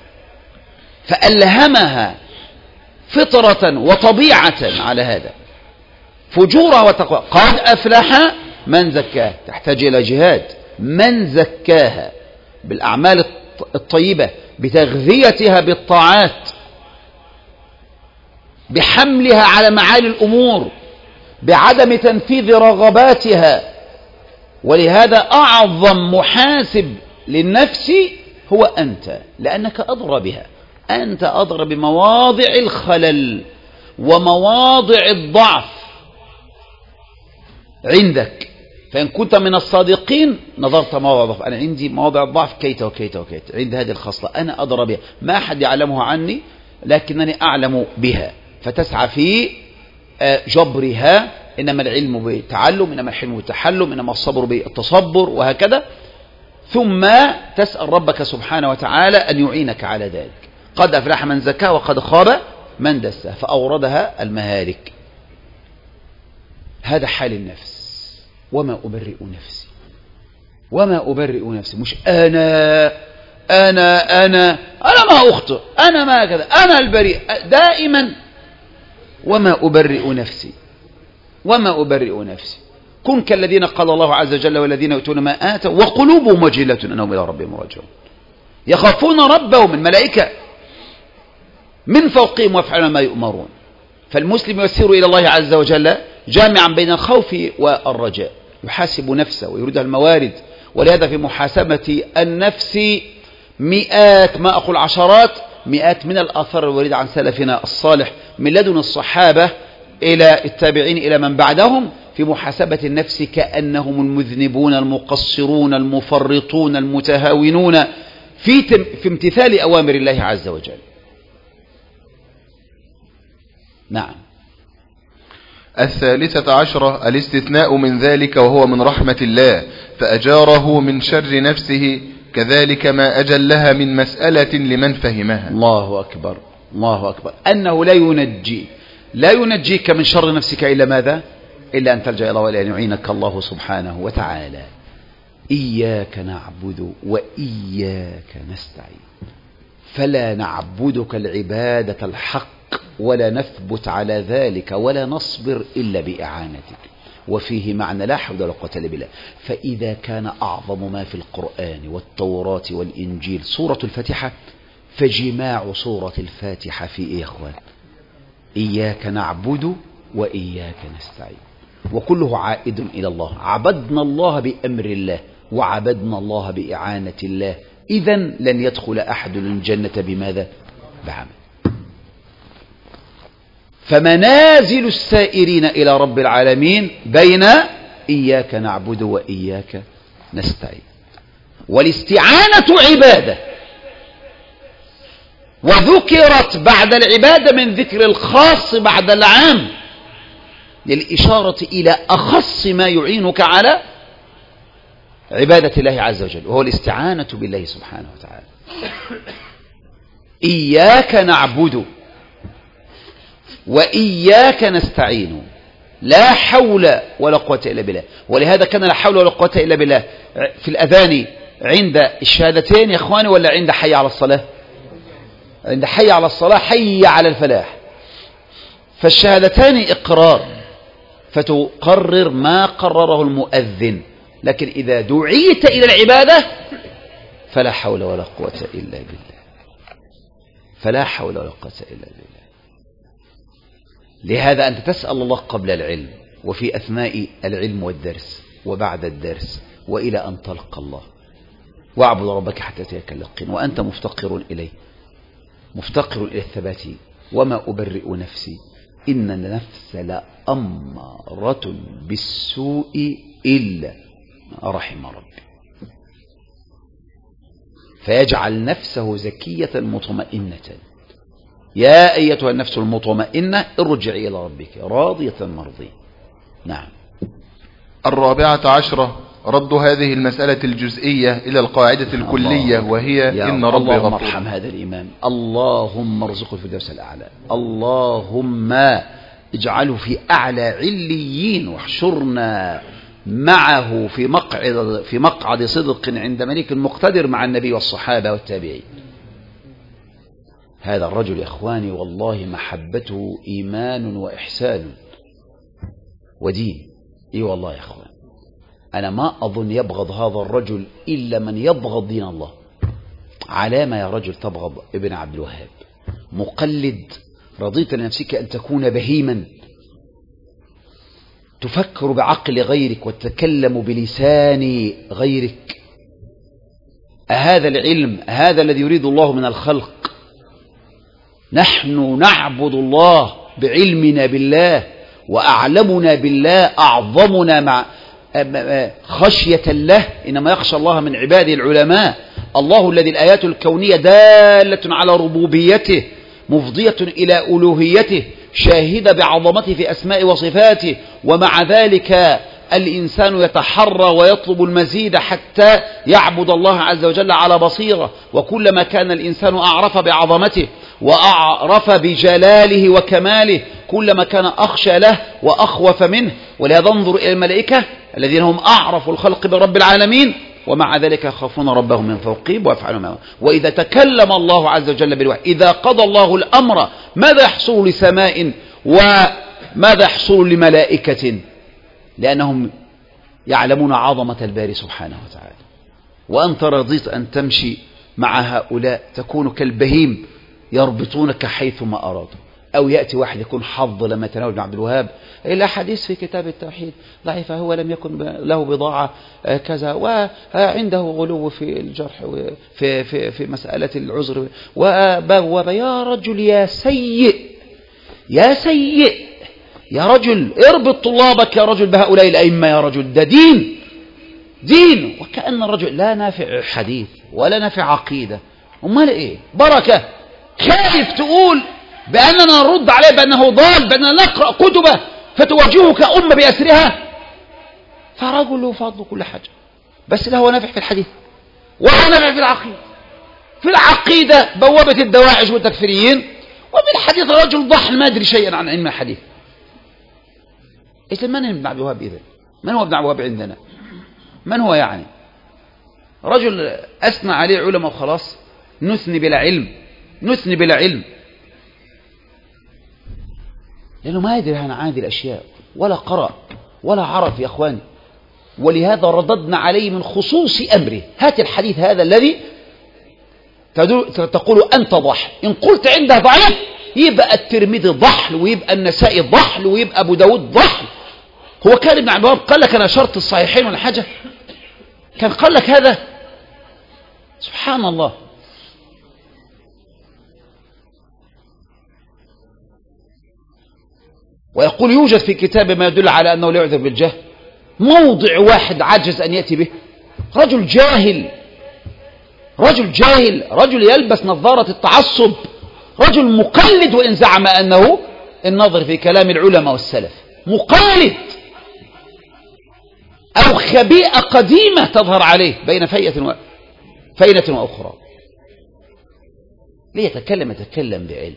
فألهمها فطرة وطبيعة على هذا، فجورها وتقواها. قد أفلح من زكاها، تحتاج إلى جهاد. من زكاها بالأعمال الطيبة، بتغذيتها بالطاعات، بحملها على معالي الأمور، بعدم تنفيذ رغباتها. ولهذا أعظم محاسب للنفس هو أنت، لأنك أضرى بها، أنت أضرى بمواضع الخلل ومواضع الضعف عندك. فإن كنت من الصادقين نظرت مواضع الضعف، أنا عندي مواضع الضعف كيت وكيت وكيت، عند هذه الخصلة أنا أضرى بها، ما أحد يعلمها عني لكنني أعلم بها، فتسعى في جبرها. إنما العلم بالتعلم، إنما الحلم بالتحلم، إنما الصبر بالتصبر، وهكذا. ثم تسأل ربك سبحانه وتعالى أن يعينك على ذلك. قد أفلح من زكاها وقد خاب من دساها، فأوردها المهالك. هذا حال النفس. وما أبرئ نفسي، وما أبرئ نفسي، مش أنا ما أخطئ، أنا ما كذا، أنا البريء دائما. وما أبرئ نفسي، وما أبرئ نفسي. كن كالذين قال الله عز وجل والذين يؤتون ما آتوا وقلوبهم وجلة أنهم إلى ربهم راجعون، يخافون ربهم، الملائكة من فوقهم ويفعلون ما يؤمرون. فالمسلم يسير إلى الله عز وجل جامعا بين الخوف والرجاء، يحاسب نفسه ويريدها الموارد. ولهذا في محاسبة النفس مئات، ما أقول عشرات، مئات من الآثار الواردة عن سلفنا الصالح من لدن الصحابة إلى التابعين إلى من بعدهم في محاسبة النفس، كأنهم المذنبون المقصرون المفرطون المتهاونون في امتثال أوامر الله عز وجل. نعم. 13 الاستثناء من ذلك، وهو من رحمة الله، فأجاره من شر نفسه، كذلك ما أجلها من مسألة لمن فهمها. الله أكبر، الله أكبر. أنه لا ينجيك من شر نفسك إلا ماذا؟ إلا أن تلجأ إلى الله وأن يعينك الله سبحانه وتعالى. إياك نعبد وإياك نستعين، فلا نعبدك العبادة الحق ولا نثبت على ذلك ولا نصبر إلا بإعانتك. وفيه معنى لا حول ولا قوة إلا بالله. فإذا كان أعظم ما في القرآن والتوراة والإنجيل سورة الفاتحة، فجماع سورة الفاتحة في إيه يا أخوان؟ إياك نعبد وإياك نستعين، وكله عائد إلى الله. عبدنا الله بأمر الله وعبدنا الله بإعانة الله، إذن لن يدخل أحد الجنة بماذا؟ بعمل. فمنازل السائرين إلى رب العالمين بين إياك نعبد وإياك نستعين. والاستعانة عبادة، وذكرت بعد العبادة من ذكر الخاص بعد العام للإشارة إلى أخص ما يعينك على عبادة الله عز وجل، وهو الاستعانة بالله سبحانه وتعالى. إياك نعبد وإياك نستعين، لا حول ولا قوة إلا بالله. ولهذا كان لا حول ولا قوة إلا بالله في الأذان عند الشهادتين يا إخواني، ولا عند حي على الصلاة؟ عند حي على الصلاة، حي على الفلاح. فالشهادتان إقرار، فتقرر ما قرره المؤذن، لكن إذا دعيت إلى العبادة فلا حول ولا قوة إلا بالله، فلا حول ولا قوة إلا بالله. لهذا أنت تسأل الله قبل العلم، وفي أثناء العلم والدرس، وبعد الدرس، وإلى أن تلقى الله. واعبد ربك حتى يأتيك اليقين وأنت مفتقر إليه، مفتقر إلى الثبات. وما أبرئ نفسي إن النفس لأمارة بالسوء إلا ما رحم ربي، فيجعل نفسه زكية مطمئنة. يا أيتها النفس المطمئنة ارجعي إلى ربك راضية مرضية. نعم. 14 رد هذه المسألة الجزئية إلى القاعدة الكلية، وهي إن ربي غفور. اللهم ارحم هذا الإمام، اللهم ارزقه في الفردوس الأعلى، اللهم اجعله في أعلى عليين، واحشرنا معه في مقعد صدق عند ملك مقتدر مع النبي والصحابة والتابعين. هذا الرجل يا إخواني والله محبته إيمان وإحسان ودين. إي والله يا إخوان، أنا ما أظن يبغض هذا الرجل إلا من يبغض دين الله. علامة يا رجل تبغض ابن عبد الوهاب؟ مقلد، رضيت لنفسك أن تكون بهيما تفكر بعقل غيرك وتتكلم بلسان غيرك. أهذا العلم، هذا الذي يريد الله من الخلق؟ نحن نعبد الله بعلمنا بالله، وأعلمنا بالله أعظمنا مع خشية له. إنما يخشى الله من عباده العلماء. الله الذي الآيات الكونية دالة على ربوبيته مفضية إلى ألوهيته، شاهدة بعظمته في أسماء وصفاته، ومع ذلك الإنسان يتحرى ويطلب المزيد حتى يعبد الله عز وجل على بصيرة. وكلما كان الإنسان أعرف بعظمته وأعرف بجلاله وكماله كلما كان أخشى له وأخوف منه. ولهذا انظر إلى الملائكة الذين هم أعرف الخلق برب العالمين، ومع ذلك يخافون ربهم من فوقهم ويفعلون ما. وإذا تكلم الله عز وجل بالوحي، إذا قضى الله الأمر، ماذا يحصل لسماء وماذا يحصل لملائكة؟ لأنهم يعلمون عظمة الباري سبحانه وتعالى. وأنت رضيت أن تمشي مع هؤلاء تكون كالبهيم يربطونك حيثما أرادوا. أو يأتي واحد يكون حظ لما يتناول ابن عبد الوهاب إلا حديث في كتاب التوحيد ضعيف، هو لم يكن له بضاعة كذا، وعنده غلو في الجرح في مسألة العذر، وبوب. يا رجل يا سيء يا سيء يا رجل، اربط طلابك يا رجل بهؤلاء الأئمة يا رجل، ده دين. وكأن الرجل لا نافع حديث ولا نافع عقيدة، امال ايه؟ بركة. خايف تقول بأننا نرد عليه بأنه ضال، بأننا نقرأ كتبه فتواجهك أمة بأسرها. فرجل له فضل كل حاجة، بس لا هو نافع في الحديث ولا نافع في العقيدة. في العقيدة بوابة الدواعش والتكفيريين، وفي الحديث رجل ضحل ما أدري شيئا عن علم الحديث. إذن من ابن عبد الوهاب؟ إذن من هو ابن عبد الوهاب عندنا؟ من هو يعني؟ رجل أثنى عليه علماء وخلاص، نثني بلا علم، لأنه ما يدري عن هذه الأشياء ولا قرأ ولا عرف يا أخواني. ولهذا رددنا عليه من خصوص أمره. هات الحديث هذا الذي تقول أنت ضحل، إن قلت عنده ضعيف يبقى الترمذي ضحل، ويبقى النسائي ضحل، ويبقى أبو داود ضحل. هو كان ابن عبد الوهاب قال لك أنا شرط الصحيحين ولا حاجة؟ كان قال لك هذا؟ سبحان الله. ويقول يوجد في كتاب ما يدل على أنه لا يعذر بالجهل، موضع واحد عجز أن يأتي به. رجل جاهل، رجل جاهل، رجل يلبس نظارة التعصب، رجل مقلد وإن زعم أنه النظر في كلام العلماء والسلف، مقلد أو خبيئة قديمة تظهر عليه بين فينة وأخرى. يتكلم بعلم،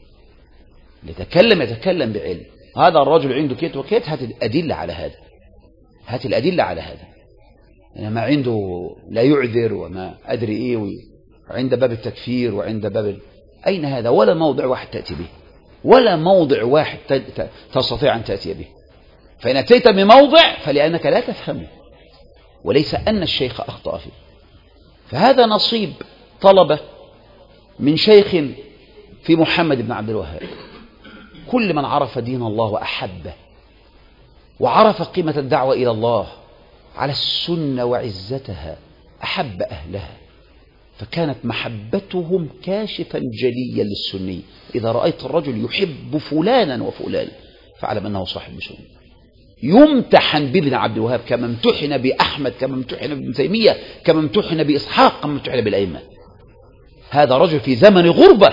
يتكلم بعلم. هذا الرجل عنده كيت وكيت، هات الأدلة على هذا، هات الأدلة على هذا. ما عنده لا يعذر وما أدري إيه، وعند باب التكفير وعند باب أين هذا؟ ولا موضع واحد تأتي به، ولا موضع واحد تستطيع أن تأتي به. فإن أتيت بموضع فلأنك لا تفهمه، وليس أن الشيخ أخطأ فيه. فهذا نصيب طلبة من شيخ في محمد بن عبد الوهاب. كل من عرف دين الله وأحبه وعرف قيمة الدعوة إلى الله على السنة وعزتها أحب أهلها، فكانت محبتهم كاشفا جليا للسني. إذا رأيت الرجل يحب فلانا وفلانا فاعلم أنه صاحب سنة. يمتحن بابن عبد الوهاب كما امتحن بأحمد، كما امتحن بابن تيمية، كما امتحن بإسحاق، كما امتحن بالأئمة. هذا رجل في زمن غربة،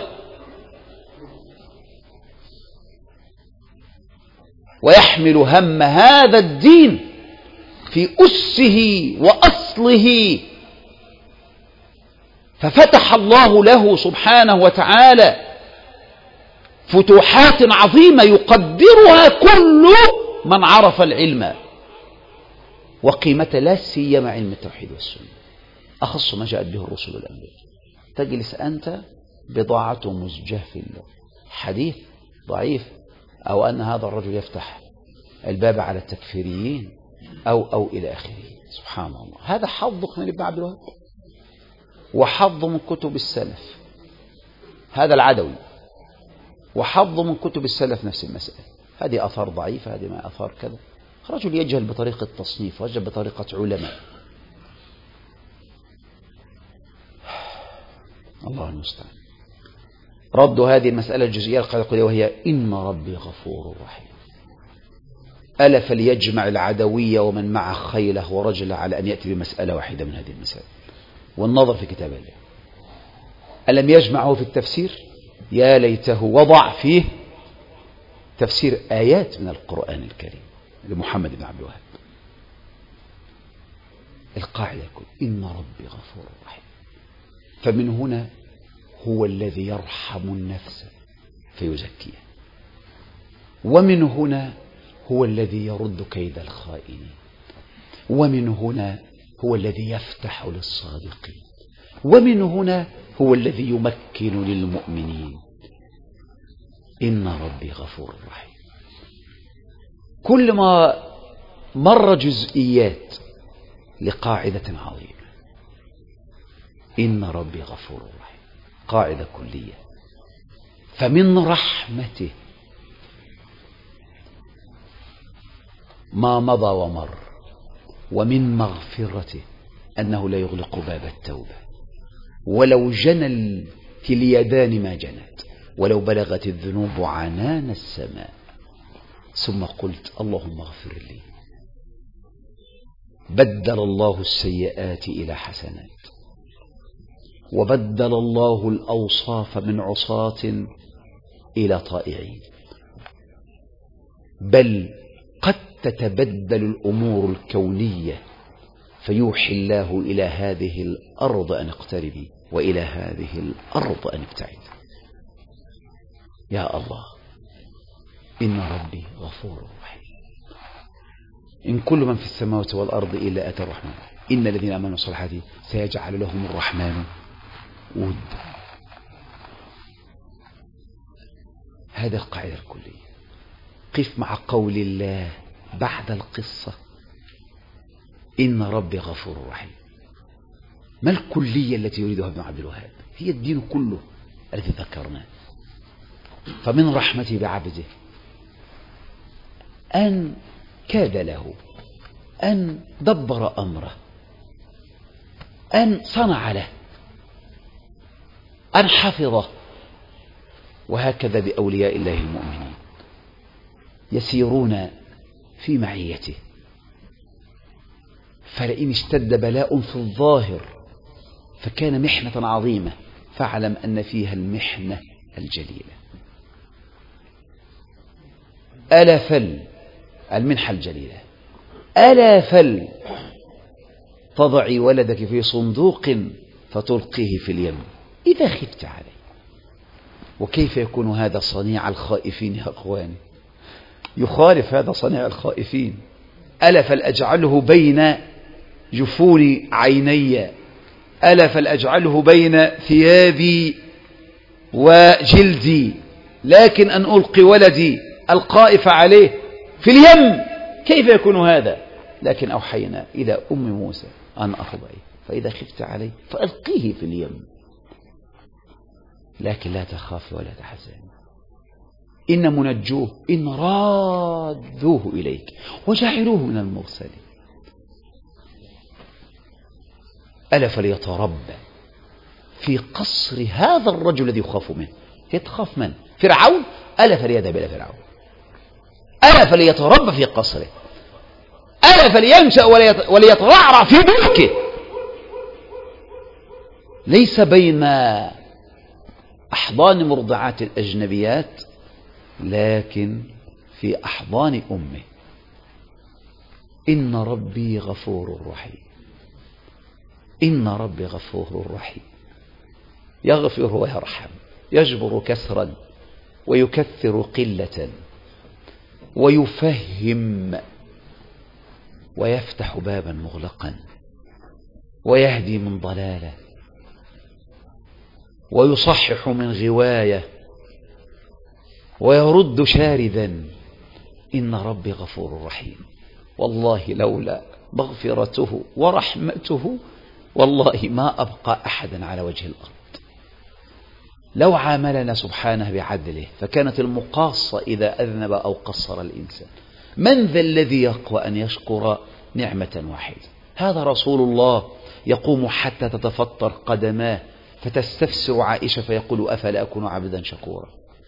ويحمل هم هذا الدين في أسه وأصله، ففتح الله له سبحانه وتعالى فتوحات عظيمة يقدرها كل من عرف العلم وقيمته، لا سيما علم التوحيد والسنة، أخص ما جاءت به الرسل والأنبياء. تجلس أنت بضاعة مزجة في حديث ضعيف، أو أن هذا الرجل يفتح الباب على التكفيريين أو إلى آخره. سبحان الله. هذا حظك من ابن عبد الوهاب، وحظ من كتب السلف، هذا العدوي، وحظ من كتب السلف نفس المسألة. هذه أثار ضعيفة، هذه ما أثار كذا. رجل يجهل بطريقة تصنيف، ويجهل بطريقة علماء. الله المستعان. رد هذه المسألة الجزئية القضية، وهي إن ربي غفور رحيم. ألا فليجمع العدوية ومن معه خيله ورجله على أن يأتي بمسألة واحدة من هذه المسائل، والنظر في كتاب الله. ألم يجمعه في التفسير؟ يا ليته وضع فيه تفسير آيات من القرآن الكريم لمحمد بن عبد الوهاب. القاعدة يقول إن ربي غفور رحيم. فمن هنا هو الذي يرحم النفس فيزكيها، ومن هنا هو الذي يرد كيد الخائنين، ومن هنا هو الذي يفتح للصادقين، ومن هنا هو الذي يمكن للمؤمنين. إن ربي غفور رحيم. كل ما مر جزئيات لقاعدة عظيمة، إن ربي غفور رحيم، قاعدة كلية. فمن رحمته ما مضى ومر، ومن مغفرته أنه لا يغلق باب التوبة، ولو جنى اليدان ما جنت، ولو بلغت الذنوب عنان السماء، ثم قلت اللهم اغفر لي، بدل الله السيئات إلى حسنات، وبدل الله الأوصاف من عصاة إلى طائعين. بل قد تتبدل الأمور الكونية، فيوحي الله إلى هذه الأرض أن اقتربي، وإلى هذه الأرض أن ابتعد. يا الله، إن ربي غفور رحيم. إن كل من في السماوات والأرض إلا أتى الرحمن، إن الذين آمنوا الصالحات سيجعل لهم الرحمن ودا. هذا القاعدة الكلية. قف مع قول الله بعد القصة إن ربي غفور رحيم. ما الكلية التي يريدها ابن عبد الوهاب؟ هي الدين كله الذي ذكرناه. فمن رحمته بعبده أن كاد له، أن دبر أمره، أن صنع له، أن حفظه. وهكذا بأولياء الله المؤمنين، يسيرون في معيته. فلئن اشتد بلاء في الظاهر فكان محنة عظيمة، فاعلم أن فيها المحنة الجليلة. ألا فل المنحة الجليلة، ألا فل تضعي ولدك في صندوق فتلقيه في اليم إذا خفت عليه. وكيف يكون هذا صنيع الخائفين يا أخواني؟ يخالف هذا صنيع الخائفين. ألا فلأجعله بين جفون عيني، ألا فلأجعله بين ثيابي وجلدي، لكن أن ألقي ولدي القائف عليه في اليم كيف يكون هذا؟ لكن أوحينا إلى أم موسى أن أرضعيه فإذا خفت عليه فألقيه في اليم، لكن لا تخافي ولا تحزني إن منجوه إن رادوه إليك وجعلوه من المرسلين. ألا فليتربى في قصر هذا الرجل الذي يخاف منه. يتخاف من؟ فرعون؟ ألا فليذهب إلى فرعون، ألا فليتربى في قصره، ألا فلينشأ وليترعرع في ملكه. ليس بين أحضان مرضعات الأجنبيات، لكن في أحضان أمه. إن ربي غفور رحيم، إن ربي غفور رحيم، يغفر ويرحم، يجبر كسرا ويكثر قلة، ويفهم ويفتح بابا مغلقا، ويهدي من ضلالة، ويصحح من غواية، ويرد شاردا. إن ربي غفور رحيم. والله لولا مغفرته ورحمته والله ما أبقى أحدا على وجه الأرض. لو عاملنا سبحانه بعدله فكانت المقاصة إذا أذنب أو قصر الإنسان. من ذا الذي يقوى أن يشكر نعمة واحدة؟ هذا رسول الله يقوم حتى تتفطر قدماه فتستفسر عائشة فيقول أفلا أكون عبدا شكورا.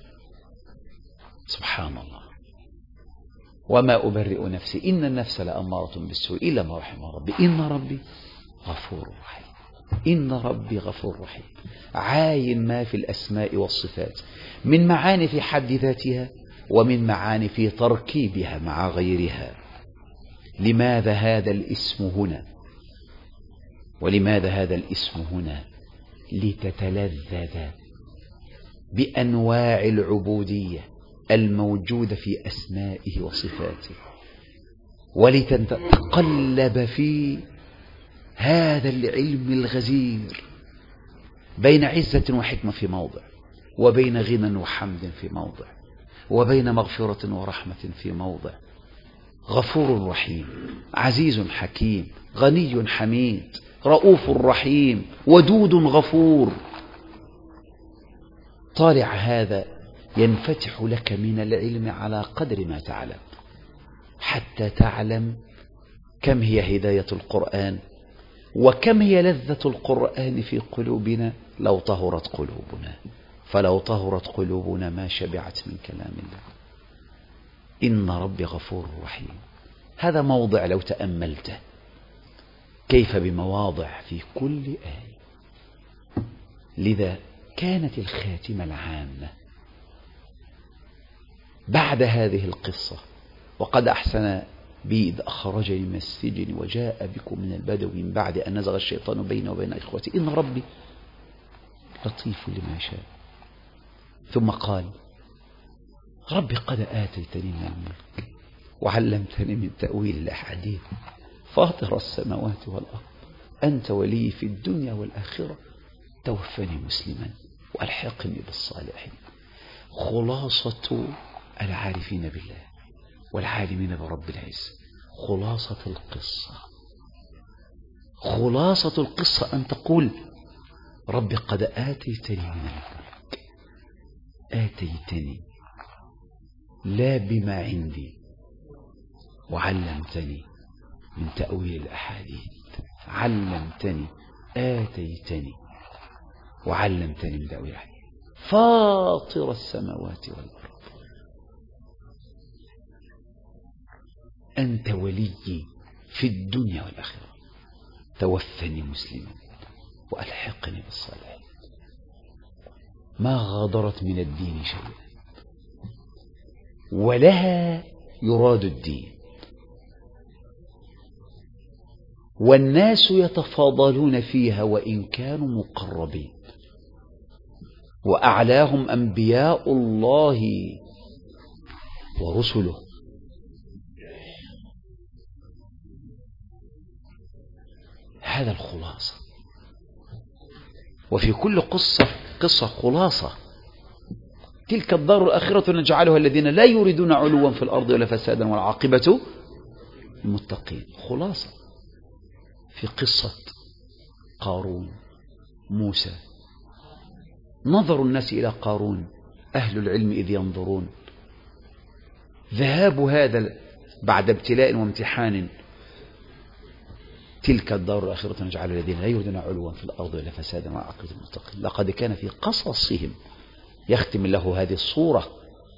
سبحان الله. وما أبرئ نفسي إن النفس لأمارة بالسوء إلا ما رحم ربي إن ربي غفور رحيم. إن ربي غفور رحيم. عاين ما في الأسماء والصفات من معاني في حد ذاتها ومن معاني في تركيبها مع غيرها. لماذا هذا الاسم هنا؟ ولماذا هذا الاسم هنا؟ لتتلذذ بأنواع العبودية الموجودة في أسمائه وصفاته، ولتتقلب في هذا العلم الغزير بين عزة وحكمة في موضع، وبين غنى وحمد في موضع، وبين مغفرة ورحمة في موضع. غفور رحيم، عزيز حكيم، غني حميد، رؤوف رحيم، ودود غفور. طالع هذا ينفتح لك من العلم على قدر ما تعلم، حتى تعلم كم هي هداية القرآن وكم هي لذة القرآن في قلوبنا لو طهرت قلوبنا. فلو طهرت قلوبنا ما شبعت من كلام الله. إن ربي غفور رحيم. هذا موضع لو تأملته كيف بمواضع في كل آية. لذا كانت الخاتمة العامة بعد هذه القصة: وقد أحسن بي إذ أخرجني من السجن وجاء بكم من البدو من بعد أن نزغ الشيطان بيني وبين إخوتي إن ربي لطيف لما شاء. ثم قال: ربي قد آتيتني من الملك وعلمتني من تأويل الأحاديث فاطر السماوات والأرض أنت ولي في الدنيا والآخرة توفني مسلما وألحقني بالصالحين. خلاصة العارفين بالله والعالمين برب العزة، خلاصة القصة أن تقول: ربي قد آتيتني من الملك. آتيتني لا بما عندي، وعلمتني من تأويل الأحاديث. علمتني، آتيتني، وعلمتني من تأويل الأحاديث. فاطر السماوات والأرض أنت ولي في الدنيا والآخرة، توفني مسلما وألحقني بالصالحين. ما غادرت من الدين شيئا، ولها يراد الدين، والناس يتفاضلون فيها وإن كانوا مقربين، وأعلاهم أنبياء الله ورسله. هذا الخلاصة. وفي كل قصة خلاصة. تلك الدار الآخرة نجعلها الذين لا يريدون علوا في الأرض ولا فسادا والعاقبة المتقين. خلاصة في قصة قارون موسى. نظر الناس إلى قارون، أهل العلم إذ ينظرون. ذهاب هذا بعد ابتلاء وامتحان. تلك الدار الآخرة نجعل الذين لا يريدون علوا في الأرض ولا فسادا والعاقبة المتقين. لقد كان في قصصهم، يختم له هذه الصورة،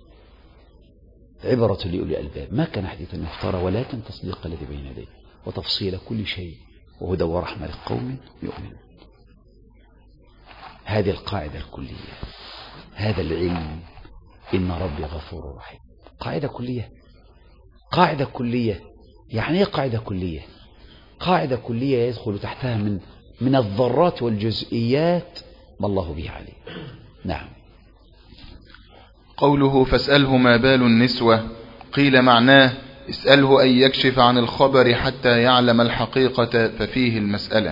عبرة لأولي الألباب. ما كان حديثا يفترى ولكن تصديق الذي بين يديه وتفصيل كل شيء وهدى ورحمة لقوم يؤمنون. هذه القاعدة الكلية، هذا العلم، إن ربي غفور رحيم. قاعدة كلية. قاعدة كلية. يعني ايه قاعدة كلية؟ قاعدة كلية يدخل تحتها من الذرات والجزئيات ما الله به عليه. نعم. قوله فاسأله ما بال النسوة، قيل معناه اسأله أن يكشف عن الخبر حتى يعلم الحقيقة، ففيه المسألة.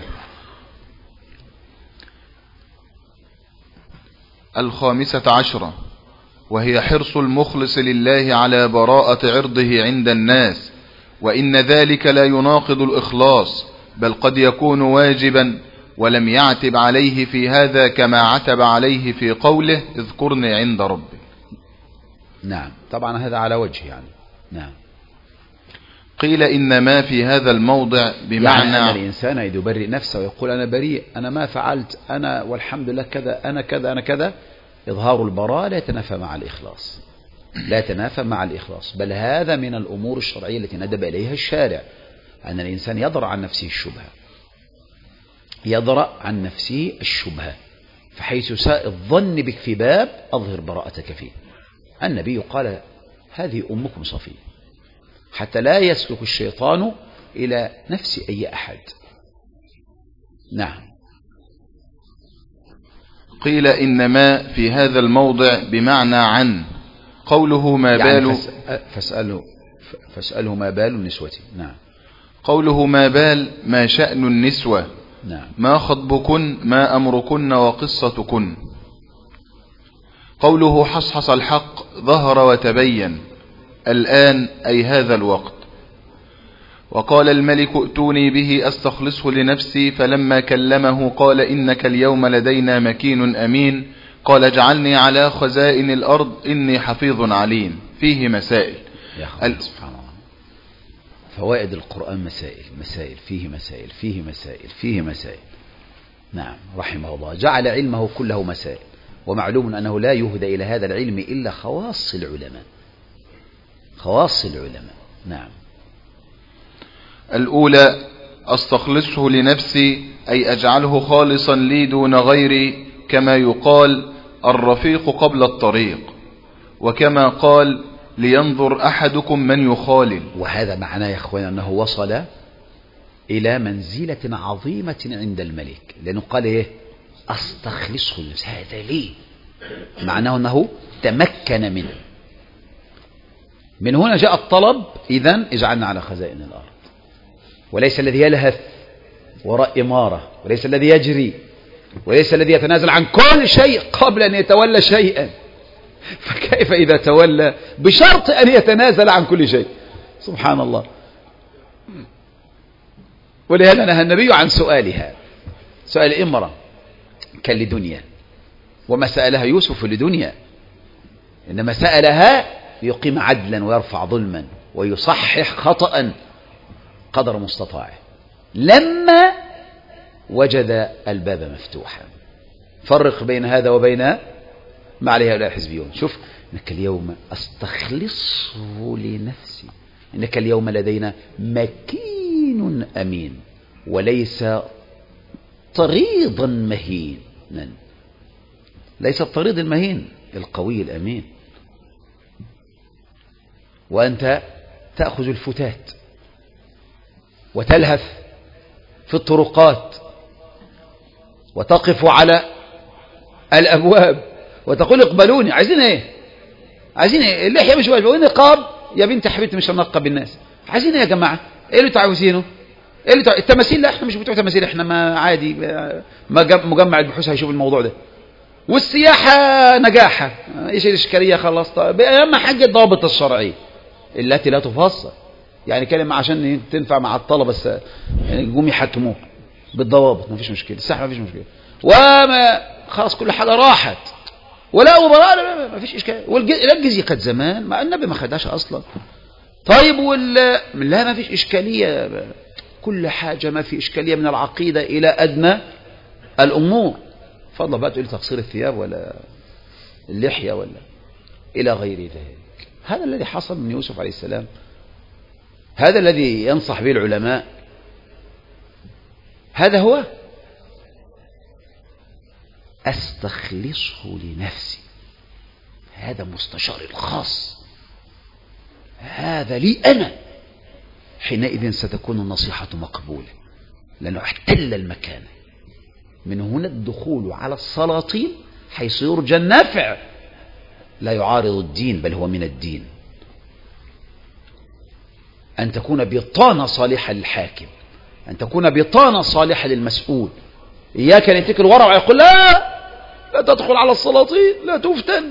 15، وهي حرص المخلص لله على براءة عرضه عند الناس، وإن ذلك لا يناقض الإخلاص، بل قد يكون واجبا، ولم يعتب عليه في هذا كما عتب عليه في قوله اذكرني عند ربي. نعم، طبعا هذا على وجه يعني. نعم. قيل إن ما في هذا الموضع بمعنى يعني أن الإنسان إذا يبرئ نفسه ويقول أنا بريء، أنا ما فعلت، أنا والحمد لله كذا، أنا كذا، أنا كذا، إظهار البراءة لا يتنافى مع الإخلاص، لا يتنافى مع الإخلاص، بل هذا من الأمور الشرعية التي ندب إليها الشارع، أن الإنسان يضرع عن نفسه الشبهة، يضرع عن نفسه الشبهة، فحيث ساء الظن بك في باب أظهر براءتك فيه. النبي قال هذه أمكم صفية، حتى لا يسلك الشيطان إلى نفس أي أحد. نعم. قيل إن ما في هذا الموضع بمعنى عن، قوله ما بال فاسأله ما بال النسوة. نعم. قوله ما بال ما شأن النسوة. نعم. ما خطبكن، ما أمركن وقصتكن. قوله حصحص الحق ظهر وتبين، الآن أي هذا الوقت. وقال الملك ائتوني به أستخلصه لنفسي، فلما كلمه قال إنك اليوم لدينا مكين أمين، قال اجعلني على خزائن الأرض إني حفيظ عليم. فيه مسائل. سبحان الله. فوائد القرآن مسائل مسائل فيه مسائل فيه مسائل فيه مسائل. نعم، رحمه الله جعل علمه كله مسائل، ومعلوم أنه لا يهدى إلى هذا العلم إلا خواص العلماء، خواص العلماء. نعم. الأولى أستخلصه لنفسي، أي أجعله خالصا لي دون غيري، كما يقال الرفيق قبل الطريق، وكما قال لينظر أحدكم من يخالل. وهذا معناه يا أخوان أنه وصل إلى منزلة عظيمة عند الملك، لأنه قال إيه أستخلصه لنفسي، هذا لي، معناه أنه تمكن منه. من هنا جاء الطلب إذن اجعلنا على خزائن الأرض، وليس الذي يلهث وراء إمارة، وليس الذي يجري، وليس الذي يتنازل عن كل شيء قبل أن يتولى شيئا. فكيف إذا تولى بشرط أن يتنازل عن كل شيء؟ سبحان الله. ولهذا نهى النبي عن سؤالها، سؤال إمرأة كان لدنيا، وما سألها يوسف لدنيا، إنما سألها يقيم عدلا ويرفع ظلما ويصحح خطأ قدر مستطاعه، لما وجد الباب مفتوحا. فرق بين هذا وبين ما عليه هؤلاء الحزبيون. شوف انك اليوم استخلصه لنفسي، إنك اليوم لدينا مكين أمين، وليس طريضا مهينا. ليس الطريض المهين، القوي الأمين. وأنت تأخذ الفتات وتلهث في الطرقات وتقف على الأبواب وتقول اقبلوني. عايزين ايه؟ عايزين ايه؟ اللحية مش واجبة، والنقاب يا بنت حبيبتي مش هنقب الناس. عايزين ايه يا جماعة؟ ايه اللي تعاوزينه؟ ايه اللي التماثيل؟ لا احنا مش بتوع تماثيل، احنا ما عادي، مجمع البحوث هيشوف الموضوع ده. والسياحة نجاحة، ايش الاشكالية؟ خلاص. اهم حاجة الضوابط الشرعية التي لا تفصل، يعني كلمة عشان تنفع مع الطلبة بس يعني يقوم يحكموه بالضوابط، ما فيش مشكلة. الساحة ما فيش مشكلة، وما خلاص كل حاجة راحت ولا وبراء، لا ما فيش إشكال. والجزية قد زمان مع النبي ما خدهاش أصلا. طيب لا ما فيش إشكالية، كل حاجة ما في إشكالية من العقيدة إلى أدنى الأمور. فضل بقى تقول تقصير الثياب ولا اللحية ولا إلى غير ذلك. هذا الذي حصل من يوسف عليه السلام، هذا الذي ينصح به العلماء، هذا هو أستخلصه لنفسي، هذا مستشاري الخاص، هذا لي أنا. حينئذ ستكون النصيحة مقبولة، لأنه احتل المكان. من هنا الدخول على السلاطين حيث يرجى النفع لا يعارض الدين، بل هو من الدين. أن تكون بطانة صالحة للحاكم، أن تكون بطانة صالحة للمسؤول. إياك أن يتكل الورع ويقول لا تدخل على السلاطين، لا تفتن.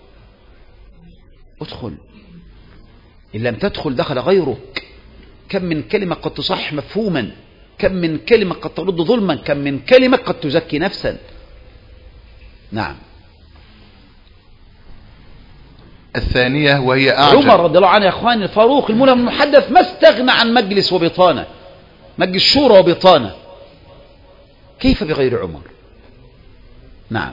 ادخل، إن لم تدخل دخل غيرك. كم من كلمة قد تصحح مفهوما، كم من كلمة قد ترد ظلما، كم من كلمة قد تزكي نفسا. نعم. الثانية وهي أعجب. عمر رضي الله عنه يا أخواني الفاروق الملهم المحدث ما استغنى عن مجلس وبطانة، مجلس شورى وبطانة، كيف بغير عمر؟ نعم.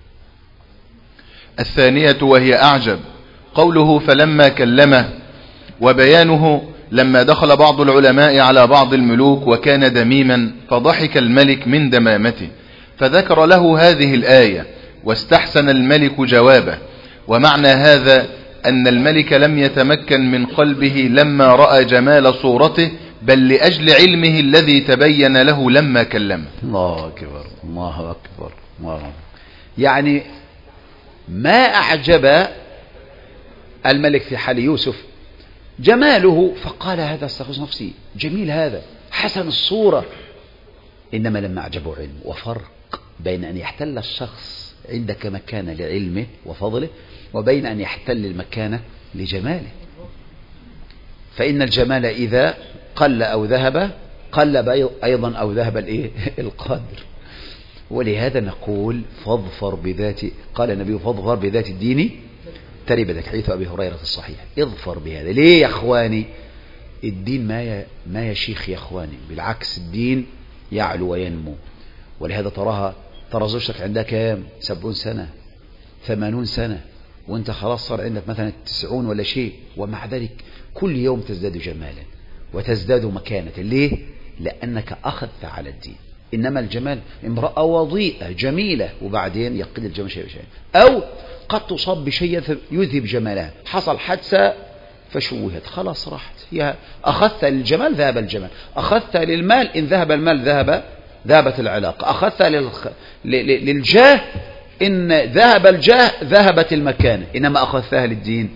الثانية وهي أعجب قوله فلما كلمه، وبيانه لما دخل بعض العلماء على بعض الملوك وكان دميما فضحك الملك من دمامته، فذكر له هذه الآية واستحسن الملك جوابه. ومعنى هذا أن الملك لم يتمكن من قلبه لما رأى جمال صورته، بل لأجل علمه الذي تبين له لما كلمه. الله أكبر، الله أكبر، الله أكبر. يعني ما أعجب الملك في حال يوسف جماله، فقال هذا استخلص نفسي، جميل هذا، حسن الصورة. إنما لما أعجبه علمه، وفرق بين أن يحتل الشخص عندك مكانة لعلمه وفضله، وبين أن يحتل المكانة لجماله. فإن الجمال إذا قل أو ذهب قل أيضا أو ذهب القدر. ولهذا نقول فاظفر بذات، قال النبي فاظفر بذات الدين تربتك، حديث أبي هريرة الصحيح. اظفر بهذا. ليه يا أخواني؟ الدين ما يشيخ يا أخواني، بالعكس الدين يعلو وينمو. ولهذا ترى زوجتك عندها كام؟ 70 سنة 80 سنة، وانت خلاص صار عندك مثلا 90 ولا شيء، ومع ذلك كل يوم تزداد جمالا وتزداد مكانة. ليه؟ لأنك أخذت على الدين. إنما الجمال امرأة وضيئة جميلة وبعدين يقل الجمال شيء بشيء، أو قد تصاب بشيء يذهب جمالها، حصل حادثة فشوهت، خلاص راحت هي. أخذت للجمال ذهب الجمال، أخذت للمال إن ذهب المال ذهبت العلاقة، أخذت للجاه إن ذهب الجاه ذهبت المكانة. إنما أخذتها للدين،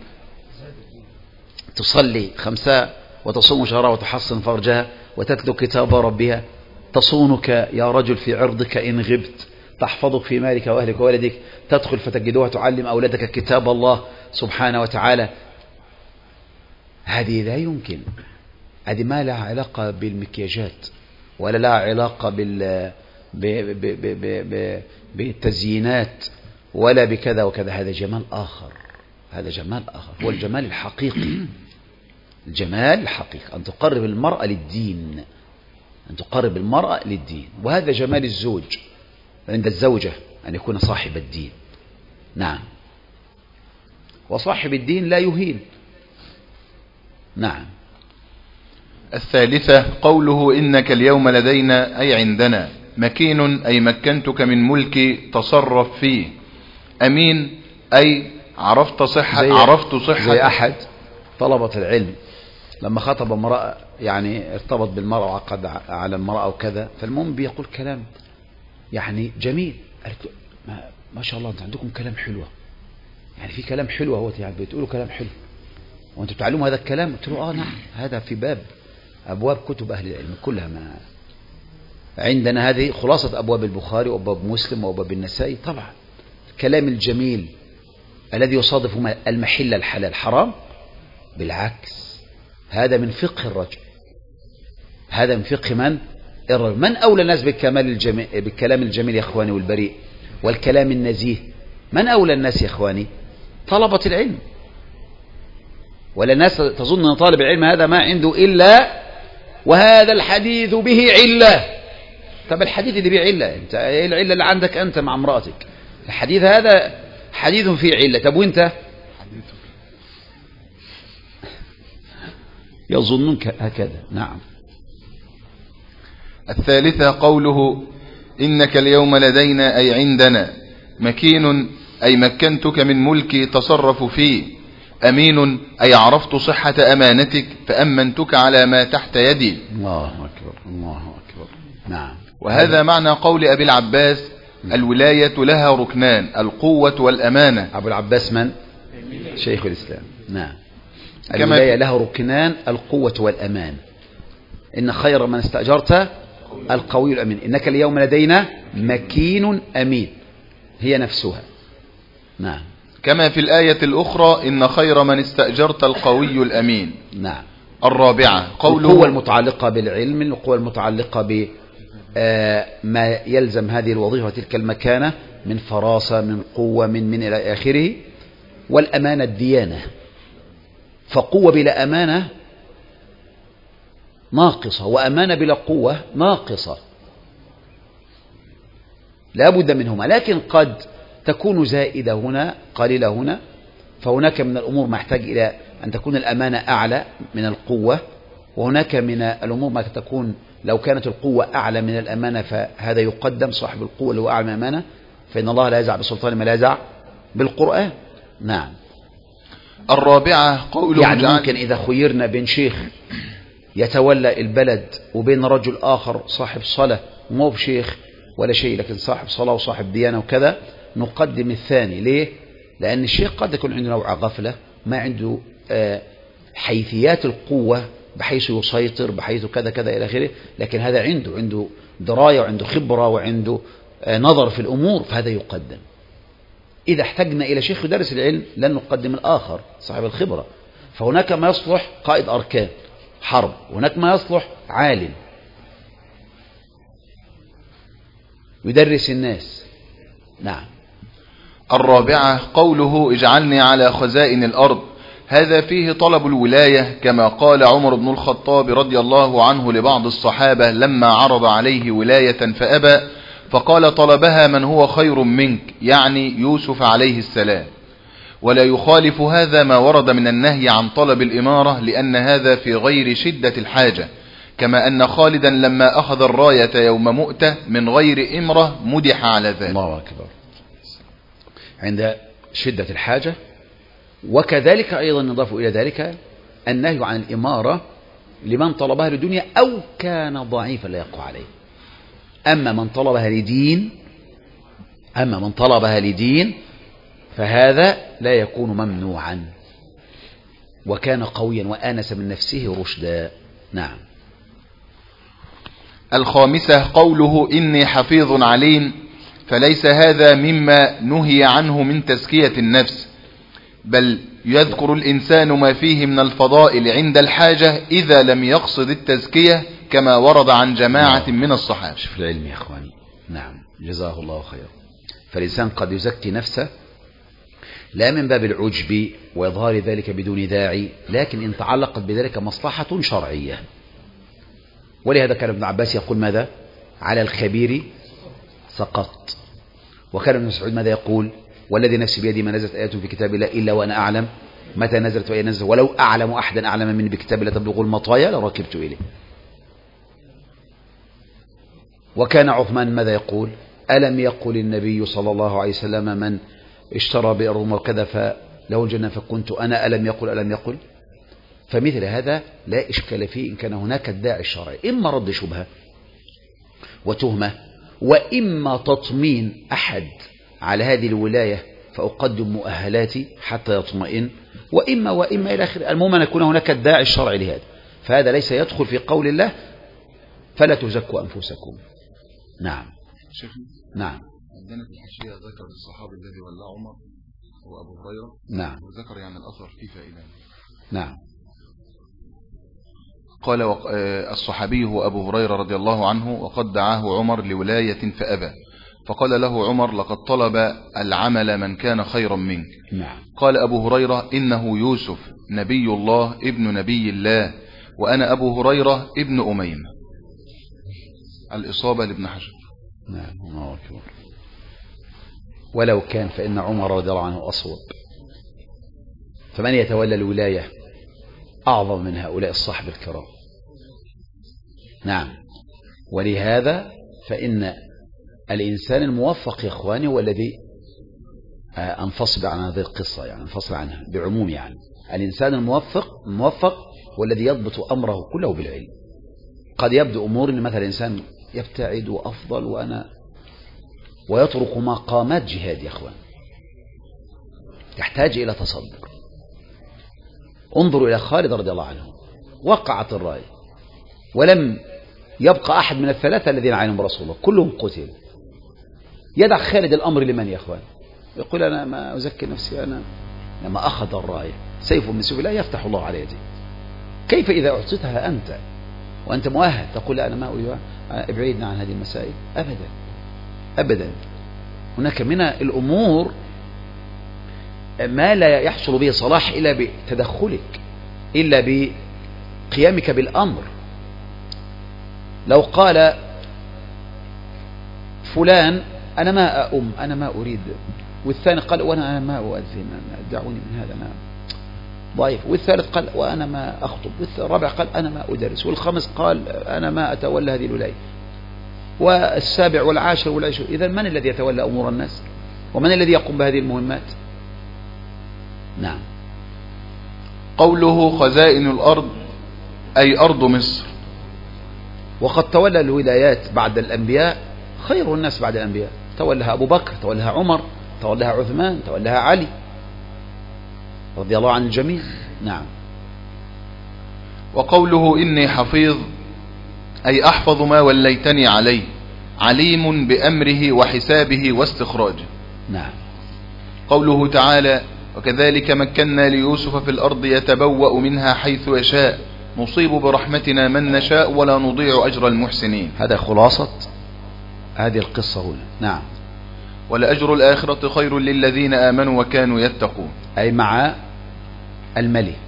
تصلي 5 وتصوم شهرها وتحصن فرجها وتتلو كتاب ربها، تصونك يا رجل في عرضك إن غبت، تحفظك في مالك وأهلك وولدك، تدخل فتجدها تعلم أولادك كتاب الله سبحانه وتعالى. هذه لا يمكن، هذه ما لها علاقة بالمكياجات ولا لها علاقة بالتزيينات ولا بكذا وكذا. هذا جمال آخر، هذا جمال آخر، هو الجمال الحقيقي. الجمال الحقيقي أن تقرب المرأة للدين، أن تقرب المرأة للدين. وهذا جمال الزوج عند الزوجة، أن يكون صاحب الدين. نعم. وصاحب الدين لا يهين. نعم. الثالثة قوله إنك اليوم لدينا أي عندنا، مكين أي مكنتك من ملكي تصرف فيه، أمين أي عرفت صحة. زي أحد طلبة العلم لما خطب امرأة، يعني ارتبط بالمرأة وعقد على المرأة وكذا، فالمهم بيقول كلام يعني جميل، قالت ما شاء الله انت عندكم كلام حلو، يعني في كلام حلو اهوت، يعني بتقولوا كلام حلو وانتوا بتعلموا هذا الكلام. قلت له نعم، هذا في ابواب كتب اهل العلم كلها، ما عندنا هذه خلاصة ابواب البخاري وابواب مسلم وابواب النسائي. طبعا الكلام الجميل الذي يصادف المحل الحلال حرام، بالعكس هذا من فقه الرجل، هذا من فقه من الرجل. من أولى الناس بالكلام الجميل يا إخواني والبريء والكلام النزيه؟ من أولى الناس يا إخواني؟ طلبة العلم. ولا الناس تظن أن طالب العلم هذا ما عنده إلا وهذا الحديث به علة. طب الحديث اللي به علة، انت ايه العلة اللي عندك أنت مع امرأتك؟ الحديث هذا حديث فيه علة. طب وانت يظنونك هكذا. نعم. الثالثة قوله إنك اليوم لدينا أي عندنا، مكين أي مكنتك من ملكي تصرف فيه، أمين أي عرفت صحة أمانتك فأمنتك على ما تحت يدي. الله أكبر الله أكبر. نعم. وهذا معنى قول أبي العباس الولاية لها ركنان، القوة والأمانة. أبو العباس من؟ شيخ الإسلام. نعم. الولاية لها ركنان، القوة والأمان. إن خير من استأجرت القوي الأمين، إنك اليوم لدينا مكين أمين، هي نفسها. نعم. كما في الآية الأخرى إن خير من استأجرت القوي الأمين. نعم. الرابعة قوله القوة المتعلقة بالعلم، القوة المتعلقة بما يلزم هذه الوظيفة وتلك المكانة من فراسة، من قوة، من إلى آخره. والأمانة الديانة، فقوة بلا أمانة ناقصة، وأمانة بلا قوة ناقصة، لا بد منهما. لكن قد تكون زائدة هنا قليلة هنا، فهناك من الأمور ما يحتاج إلى أن تكون الأمانة أعلى من القوة، وهناك من الأمور ما تكون لو كانت القوة أعلى من الأمانة فهذا يقدم صاحب القوة اللي هو أعلى من الأمانة، فإن الله لا يزع بالسلطان ما لا يزع بالقرآن. نعم. الرابعة قوله يعني ممكن إذا خيرنا بين شيخ يتولى البلد وبين رجل آخر صاحب صلاة مو بشيخ ولا شيء لكن صاحب صلاة وصاحب ديانة وكذا، نقدم الثاني. ليه؟ لأن الشيخ قد يكون عنده نوع غفلة، ما عنده حيثيات القوة بحيث يسيطر بحيث كذا كذا إلى آخره، لكن هذا عنده دراية وعنده خبرة وعنده نظر في الأمور، فهذا يقدم. إذا احتجنا إلى شيخ يدرس العلم لن نقدم الآخر صاحب الخبرة. فهناك ما يصلح قائد أركان حرب، وهناك ما يصلح عالم يدرس الناس. نعم. الرابعة قوله اجعلني على خزائن الأرض، هذا فيه طلب الولاية، كما قال عمر بن الخطاب رضي الله عنه لبعض الصحابة لما عرض عليه ولاية فأبى، فقال طلبها من هو خير منك، يعني يوسف عليه السلام. ولا يخالف هذا ما ورد من النهي عن طلب الإمارة، لأن هذا في غير شدة الحاجة، كما أن خالدا لما أخذ الراية يوم مؤتة من غير إمرة مدح على ذلك. الله أكبر. عند شدة الحاجة. وكذلك أيضا نضاف إلى ذلك النهي عن الإمارة لمن طلبها للدنيا أو كان ضعيفا لا يقوى عليه. أما من طلبها لدين فهذا لا يكون ممنوعا، وكان قويا وآنس من نفسه رشدا. نعم. الخامسة قوله إني حفيظ عليم، فليس هذا مما نهي عنه من تزكية النفس، بل يذكر الإنسان ما فيه من الفضائل عند الحاجة إذا لم يقصد التزكية، كما ورد عن جماعة من الصحابة. شوف العلم يا أخواني. نعم. جزاه الله خيرا. فالإنسان قد يزكي نفسه لا من باب العجب وإظهار ذلك بدون داعي، لكن إن تعلقت بذلك مصلحة شرعية. ولهذا كان ابن عباس يقول ماذا؟ على الخبير سقط. وكان ابن مسعود ماذا يقول؟ والذي نفسي بيدي ما نزلت آيات في كتاب الله إلا وأنا أعلم متى نزلت وأين نزلت، ولو أعلم أحدا أعلم مني بكتاب لا تبلغ المطايا لركبت إليه. وكان عثمان ماذا يقول؟ ألم يقل النبي صلى الله عليه وسلم من اشترى بئر وكذا فله الجنة فكنت أنا، ألم يقل. فمثل هذا لا إشكال فيه إن كان هناك الداعي الشرعي، إما رد شبهة وتهمة، وإما تطمين أحد على هذه الولاية فأقدم مؤهلاتي حتى يطمئن، وإما إلى آخره. المهم أن يكون هناك الداعي الشرعي لهذا، فهذا ليس يدخل في قول الله فلا تزكوا أنفسكم. نعم شيخنا. نعم. عندنا في الحاشية ذكر الصحابي الذي ولى عمر هو أبو هريرة. نعم. وذكر يعني الأثر فيه فائدة. نعم. قال الصحابي هو أبو هريرة رضي الله عنه وقد دعاه عمر لولاية فأبى، فقال له عمر لقد طلب العمل من كان خيرا منك. نعم. قال أبو هريرة إنه يوسف نبي الله ابن نبي الله، وأنا أبو هريرة ابن أميم. الإصابة لابن حجر. نعم. الله أكبر. ولو كان فإن عمر رضي الله عنه أصوب، فمن يتولى الولاية أعظم من هؤلاء الصحب الكرام. نعم. ولهذا فإن الإنسان الموفق يا إخواني هو الذي أنفصل عن هذه القصة، يعني أنفصل عنها بعموم. يعني الإنسان الموفق هو الذي يضبط أمره كله بالعلم. قد يبدو أمور إن مثلا إنسان يبتعد وأفضل ويطرق مقامات جهاد يا إخوان، يحتاج إلى تصدر. انظروا إلى خالد رضي الله عنه، وقعت الراية ولم يبقى أحد من الثلاثة الذين عينهم رسول الله، كلهم قتل. يدع خالد الأمر لمن يا إخوان؟ يقول أنا ما أزكي نفسي، أنا لما أخذ الراية سيف من سيف الله يفتح الله على يدي. كيف إذا أعطيتها أنت وأنت مؤهل تقول لا أنا ما أريد، ابعدنا عن هذه المسائل؟ أبدا أبدا. هناك من الأمور ما لا يحصل به صلاح إلا بتدخلك، إلا بقيامك بالأمر. لو قال فلان أنا ما أؤم، أنا ما أريد، والثاني قال وأنا ما أؤذن، دعوني من هذا، أنا ضعيف، والثالث قال وأنا ما أخطب، والرابع قال أنا ما أدرس، والخامس قال أنا ما أتولى هذه الولاية، والسابع والعاشر والعشرين. إذن من الذي يتولى أمور الناس؟ ومن الذي يقوم بهذه المهمات؟ نعم. قوله خزائن الأرض أي أرض مصر. وقد تولى الولايات بعد الأنبياء خير الناس بعد الأنبياء، تولها أبو بكر، تولها عمر، تولها عثمان، تولها علي رضي الله عن الجميع. نعم. وقوله إني حفيظ أي أحفظ ما وليتني عليه، عليم بأمره وحسابه واستخراجه. نعم. قوله تعالى وكذلك مكنا ليوسف في الأرض يتبوأ منها حيث يشاء نصيب برحمتنا من نشاء ولا نضيع أجر المحسنين. هذا خلاصة هذه القصة هنا. نعم. ولأجر الآخرة خير للذين آمنوا وكانوا يتقون، أي مع الملك.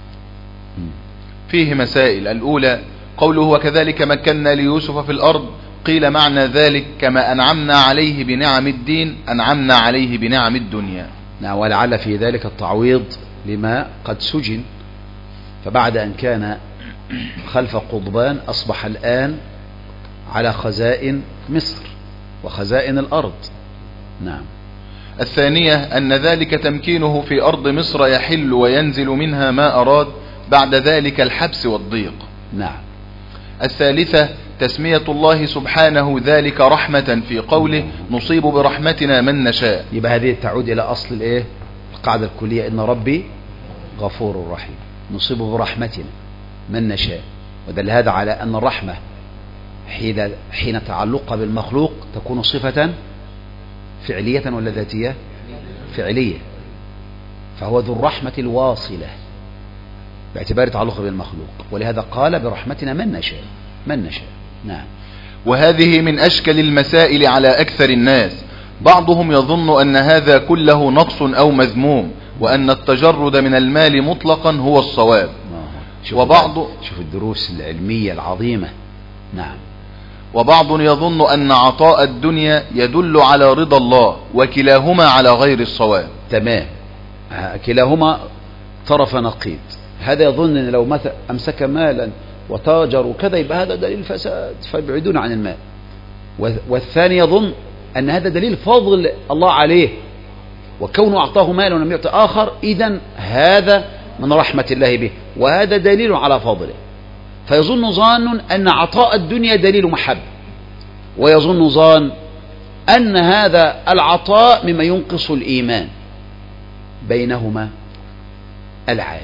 فيه مسائل. الأولى قوله وكذلك مكنا ليوسف في الأرض، قيل معنى ذلك كما أنعمنا عليه بنعم الدين أنعمنا عليه بنعم الدنيا. نعم. ولعل في ذلك التعويض لما قد سجن، فبعد أن كان خلف قضبان أصبح الآن على خزائن مصر وخزائن الأرض. نعم. الثانية أن ذلك تمكينه في أرض مصر يحل وينزل منها ما أراد، بعد ذلك الحبس والضيق. نعم. الثالثة تسمية الله سبحانه ذلك رحمة في قوله نصيب برحمتنا من نشاء. يبقى هذه تعود إلى أصل الإيه؟ القاعدة الكلية إن ربي غفور رحيم، نصيب برحمتنا من نشاء. ودل هذا على أن الرحمة حين تعلقها بالمخلوق تكون صفة فعلية ولا ذاتية؟ فعلية. فهو ذو الرحمة الواصلة باعتبار تعلقه بالمخلوق، ولهذا قال برحمتنا من نشاء من نشاء. نعم. وهذه من أشكل المسائل على أكثر الناس، بعضهم يظن أن هذا كله نقص أو مذموم، وأن التجرد من المال مطلقا هو الصواب. شوف الدروس العلمية العظيمة. نعم. وبعض يظن أن عطاء الدنيا يدل على رضا الله، وكلاهما على غير الصواب. تمام. كلاهما طرف نقيض. هذا يظن أن لو أمسك مالا وتاجر وكذا يبقى هذا دليل فساد فيبعدون عن المال. والثاني يظن أن هذا دليل فضل الله عليه، وكونه أعطاه مال ولم يعطي آخر إذن هذا من رحمة الله به، وهذا دليل على فضله. فيظن ظان أن عطاء الدنيا دليل محبة، ويظن ظان أن هذا العطاء مما ينقص الإيمان. بينهما العالم.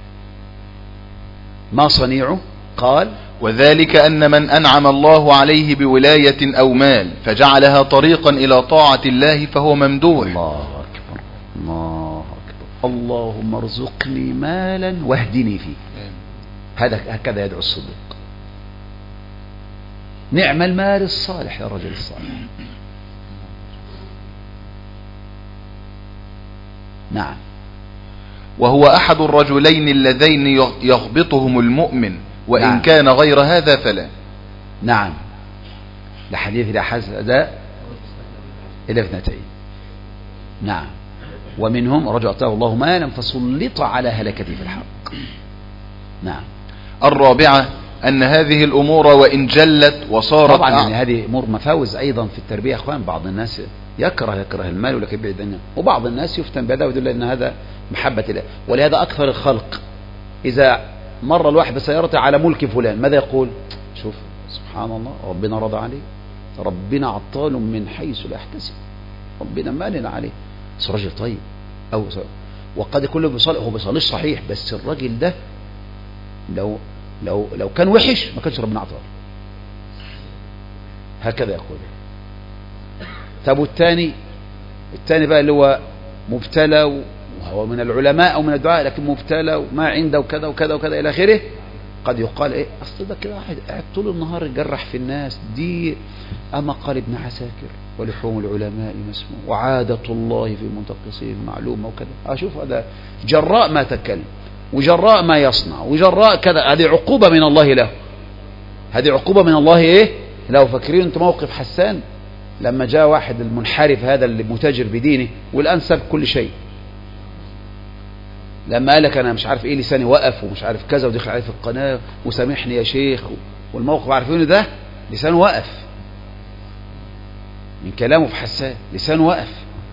ما صنيعه؟ قال: وذلك أن من أنعم الله عليه بولاية أو مال فجعلها طريقا إلى طاعة الله فهو ممدوح. الله أكبر، الله أكبر. اللهم ارزقني مالا واهدني فيه. هكذا يدعو الصديق. نعم المال الصالح يا رجل الصالح. نعم. وهو أحد الرجلين اللذين يغبطهم المؤمن، وإن نعم. كان غير هذا فلا. نعم. لحديث لا حسد إلا اثنتين. نعم. ومنهم رجل أعطاه الله مالا فسلط على هلكته في الحق. نعم. الرابعة أن هذه الأمور وإن جلت وصارت طبعا يعني هذه أمور مفاوز أيضا في التربية. أخوان بعض الناس يكره المال ولكن يبعد عنه، وبعض الناس يفتن بهذا ويدل أن هذا محبة الله. ولهذا أكثر الخلق إذا مر الواحد بسيارته على ملك فلان ماذا يقول؟ شوف سبحان الله، ربنا رضى عليه، ربنا عطاله من حيث لا يحتسب، ربنا مالنا عليه، بس راجل طيب. أو وقد يكون هو بيصليش صحيح، بس الراجل ده لو كان وحش ما كانش ربنا عطاه. هكذا يقول. طب والثاني بقى اللي هو مبتلى وهو من العلماء أو من الدعاء لكن مبتلى وما عنده وكذا وكذا وكذا إلى آخره، قد يقال إيه أصل ده كده واحد قاعد طول النهار يجرح في الناس. دي أما قال ابن عساكر ولحوم العلماء مسموع وعادة الله في المنتقصين معلومة وكذا. أشوف هذا جراء ما تكلم وجراء ما يصنع وجراء كذا. هذه عقوبة من الله له، هذه عقوبة من الله إيه لو فاكرين أنت موقف حسان لما جاء واحد المنحرف هذا اللي متاجر بدينه والآن ساب كل شيء، لما قال لك أنا مش عارف إيه لساني وقف ومش عارف كذا ودخل عليه في القناة وسامحني يا شيخ، والموقف عارفينه ده لسانه وقف من كلامه في حسان، لسانه وقف.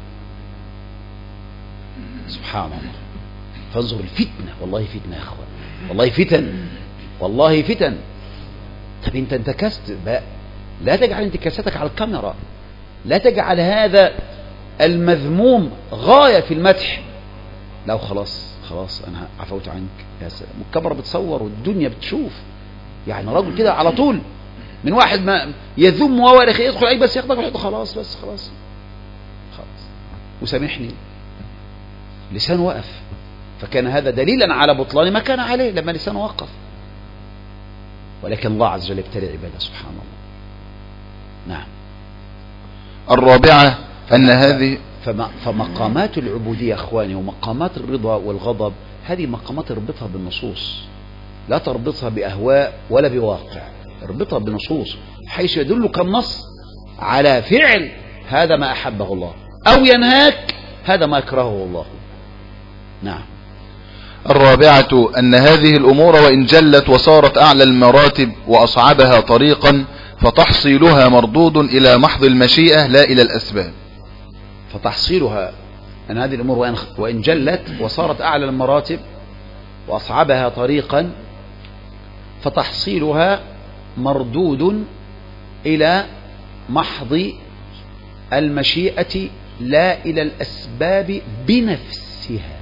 سبحان الله. فانظر الفتنة، والله فتنة يا أخوان، والله فتن، والله فتن. طب أنت انتكست بقى، لا تجعل انتكاستك على الكاميرا، لا تجعل هذا المذموم غاية في المدح. لو خلاص أنا عفوت عنك يا سلام، والكاميرا بتصور والدنيا بتشوف. يعني راجل كده على طول من واحد ما يذم وورخ يدخل أي بس ياخدك خلاص بس خلاص وسامحني، لسانه وقف. فكان هذا دليلا على بطلان ما كان عليه لما لسانه وقف. ولكن الله عز وجل يبتلي عباده سبحان الله. نعم. الرابعة أن هذه فمقامات العبودية أخواني ومقامات الرضا والغضب هذه مقامات تربطها بالنصوص، لا تربطها بأهواء ولا بواقع، اربطها بنصوص حيث يدلك النص على فعل هذا ما أحبه الله أو ينهاك هذا ما يكرهه الله. نعم. الرابعة أن هذه الأمور وإن جلت وصارت أعلى المراتب وأصعبها طريقا فتحصيلها مردود إلى محض المشيئة لا إلى الأسباب. فتحصيلها أن هذه الأمور وإن جلت وصارت أعلى المراتب وأصعبها طريقا فتحصيلها مردود إلى محض المشيئة لا إلى الأسباب بنفسها.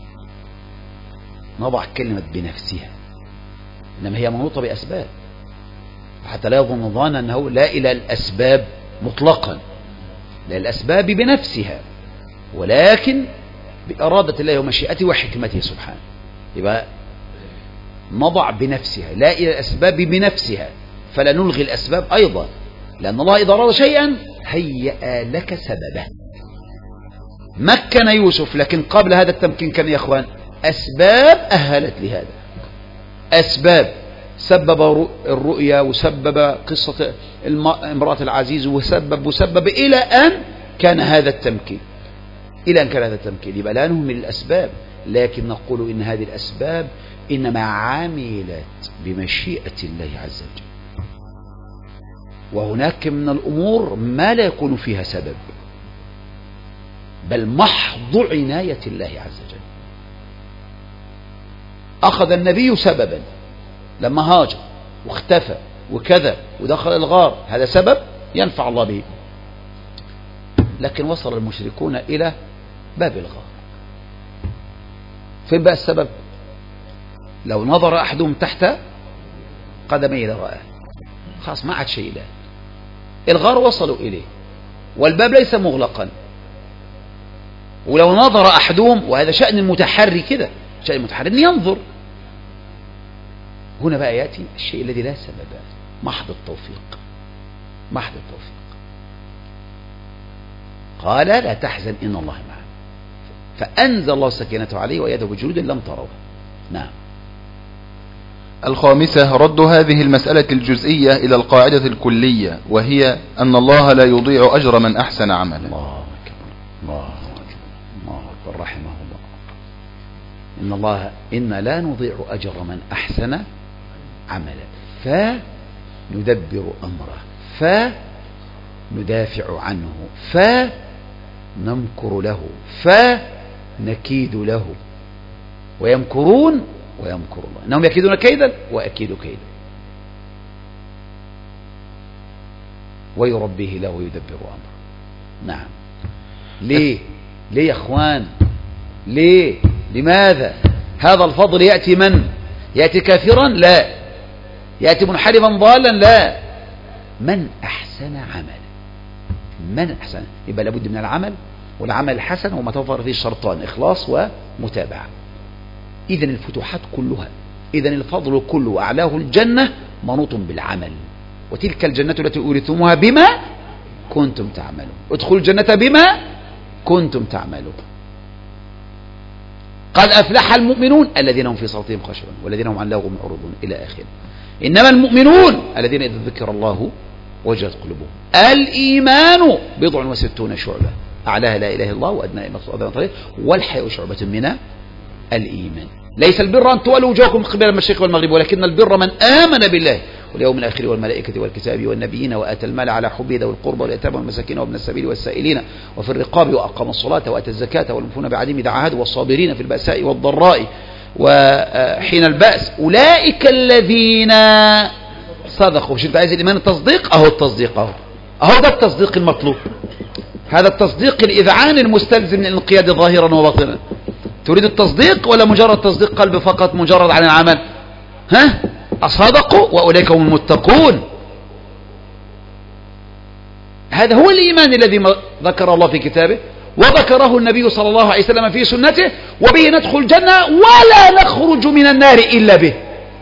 نضع كلمة بنفسها، إنما هي منوطة بأسباب حتى لا يظن ظانا أنه لا إلى الأسباب مطلقا، لا الأسباب بنفسها ولكن بإرادة الله ومشيئته وحكمته سبحانه. يبقى نضع بنفسها لا إلى الأسباب بنفسها، فلا نلغي الأسباب أيضا، لأن الله إذا أراد شيئا هيأ لك سببه. مكن يوسف، لكن قبل هذا التمكين كان يا أخوان أسباب أهلت لهذا، أسباب سبب الرؤيا وسبب قصة امرأة العزيز وسبب إلى أن كان هذا التمكين. إلى أن كان هذا التمكين. يبقى لا نهمل الأسباب، لكن نقول إن هذه الأسباب إنما عملت بمشيئة الله عز وجل، وهناك من الأمور ما لا يكون فيها سبب، بل محض عناية الله عز وجل. أخذ النبي سببا لما هاجر واختفى وكذا ودخل الغار، هذا سبب ينفع الله به، لكن وصل المشركون إلى باب الغار. فين بقى السبب؟ لو نظر أحدهم تحت قدميه لرآه، خلاص ما عاد شيء الآن. الغار وصلوا إليه والباب ليس مغلقا، ولو نظر أحدهم، وهذا شأن المتحري كده، شأن المتحري أن ينظر. هنا بقى يأتي الشيء الذي لا سبب، محض التوفيق، محض التوفيق. قال لا تحزن إن الله معنا، فأنزل الله سكينته عليه وأيده بجنود لم تروها. نعم. الخامسة رد هذه المسألة الجزئية إلى القاعدة الكلية، وهي أن الله لا يضيع أجر من أحسن عملا. الله أكبر، الله أكبر، الله أكبر، رحمه الله. إن الله إن لا نضيع أجر من أحسن عملا، فندبر أمره، فندافع عنه، فنمكر له، فنكيد له. ويمكرون ويمكر الله، إنهم يكيدون كيدا وأكيد كيدا، ويربيه له ويدبر أمره. نعم. ليه يا أخوان؟ ليه؟ لماذا هذا الفضل يأتي من؟ يأتي كافرا؟ لا. يأتي منحرفا ضالا؟ لا. من أحسن عملا، من أحسن. يبقى لابد من العمل، والعمل الحسن وما توفر فيه الشرطان، إخلاص ومتابعة. إذن الفتوحات كلها، إذن الفضل كله أعلاه الجنة منوط بالعمل، وتلك الجنة التي أورثتموها بما كنتم تعملون. ادخلوا الجنة بما كنتم تعملون. قد أفلح المؤمنون الذين هم في صلاتهم خاشعون والذين هم عن لغو معرضون إلى آخره. إنما المؤمنون الذين إذا ذكر الله وجلت قلوبهم. الإيمان 60 شعبة، أعلاها لا إله إلا الله وأدناها إيمان، والحياء شعبة من الإيمان. ليس البر أن تولوا وجوهكم قبل المشرق والمغرب، ولكن البر من آمن بالله واليوم الآخر والملائكة والكتاب والنبيين وآتى المال على حبه ذوي القربى واليتامى والمساكين وابن السبيل والسائلين وفي الرقاب وأقام الصلاة وآتى الزكاة والموفون بعهدهم إذا عاهدوا والصابرين في البأساء والضراء وحين البأس أولئك الذين صدقوا. مش أنت عايز الإيمان التصديق؟ أهو التصديق، أهو ده التصديق المطلوب. هذا التصديق الإذعان المستلزم للانقياد ظاهرا وباطنا. تريد التصديق ولا مجرد تصديق قلب فقط مجرد عن العمل؟ ها؟ أصدقوا وأولئك هم المتقون. هذا هو الإيمان الذي ذكر الله في كتابه وذكره النبي صلى الله عليه وسلم في سنته، وبه ندخل الجنة ولا نخرج من النار إلا به،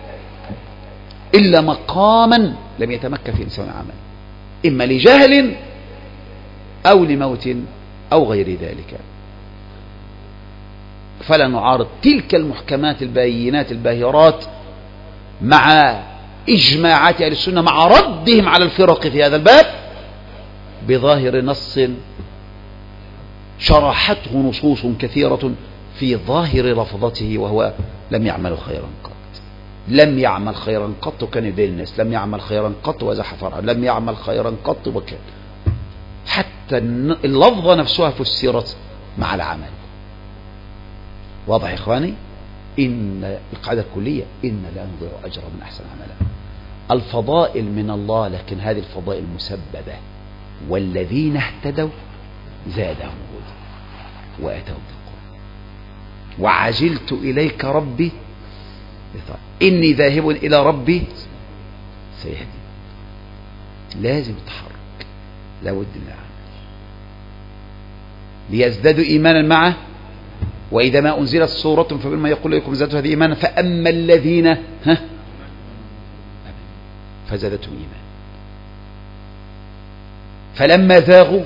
إلا مقاما لم يتمكن في إنسان عمل، إما لجهل أو لموت أو غير ذلك. فلا نعارض تلك المحكمات البينات الباهرات مع إجماعات أهل السنة، مع ردهم على الفرق في هذا الباب بظاهر نص شرحته نصوص كثيرة في ظاهر لفظته، وهو لم يعمل خيرا قط، لم يعمل خيرا قط وكان يدين الناس، لم يعمل خيرا قط وزح فرعا، لم يعمل خيرا قط وكان. حتى اللفظة نفسها فسرت مع العمل. واضح يا إخواني؟ إن القاعدة الكلية إن لا نضيع أجر من أحسن عملا. الفضائل من الله، لكن هذه الفضائل مسببة، والذين اهتدوا زادهم هدى وآتاهم تقوى وعجلت إليك ربي إني ذاهب إلى ربي سيهدي. لازم تحرك، لا بد من العمل ليزدادوا إيمانا معه. وإذا ما أنزلت سورة فبما يقول لكم زادوا هذه إيمانا، فأما الذين فزادتهم إيمانا فلما زاغوا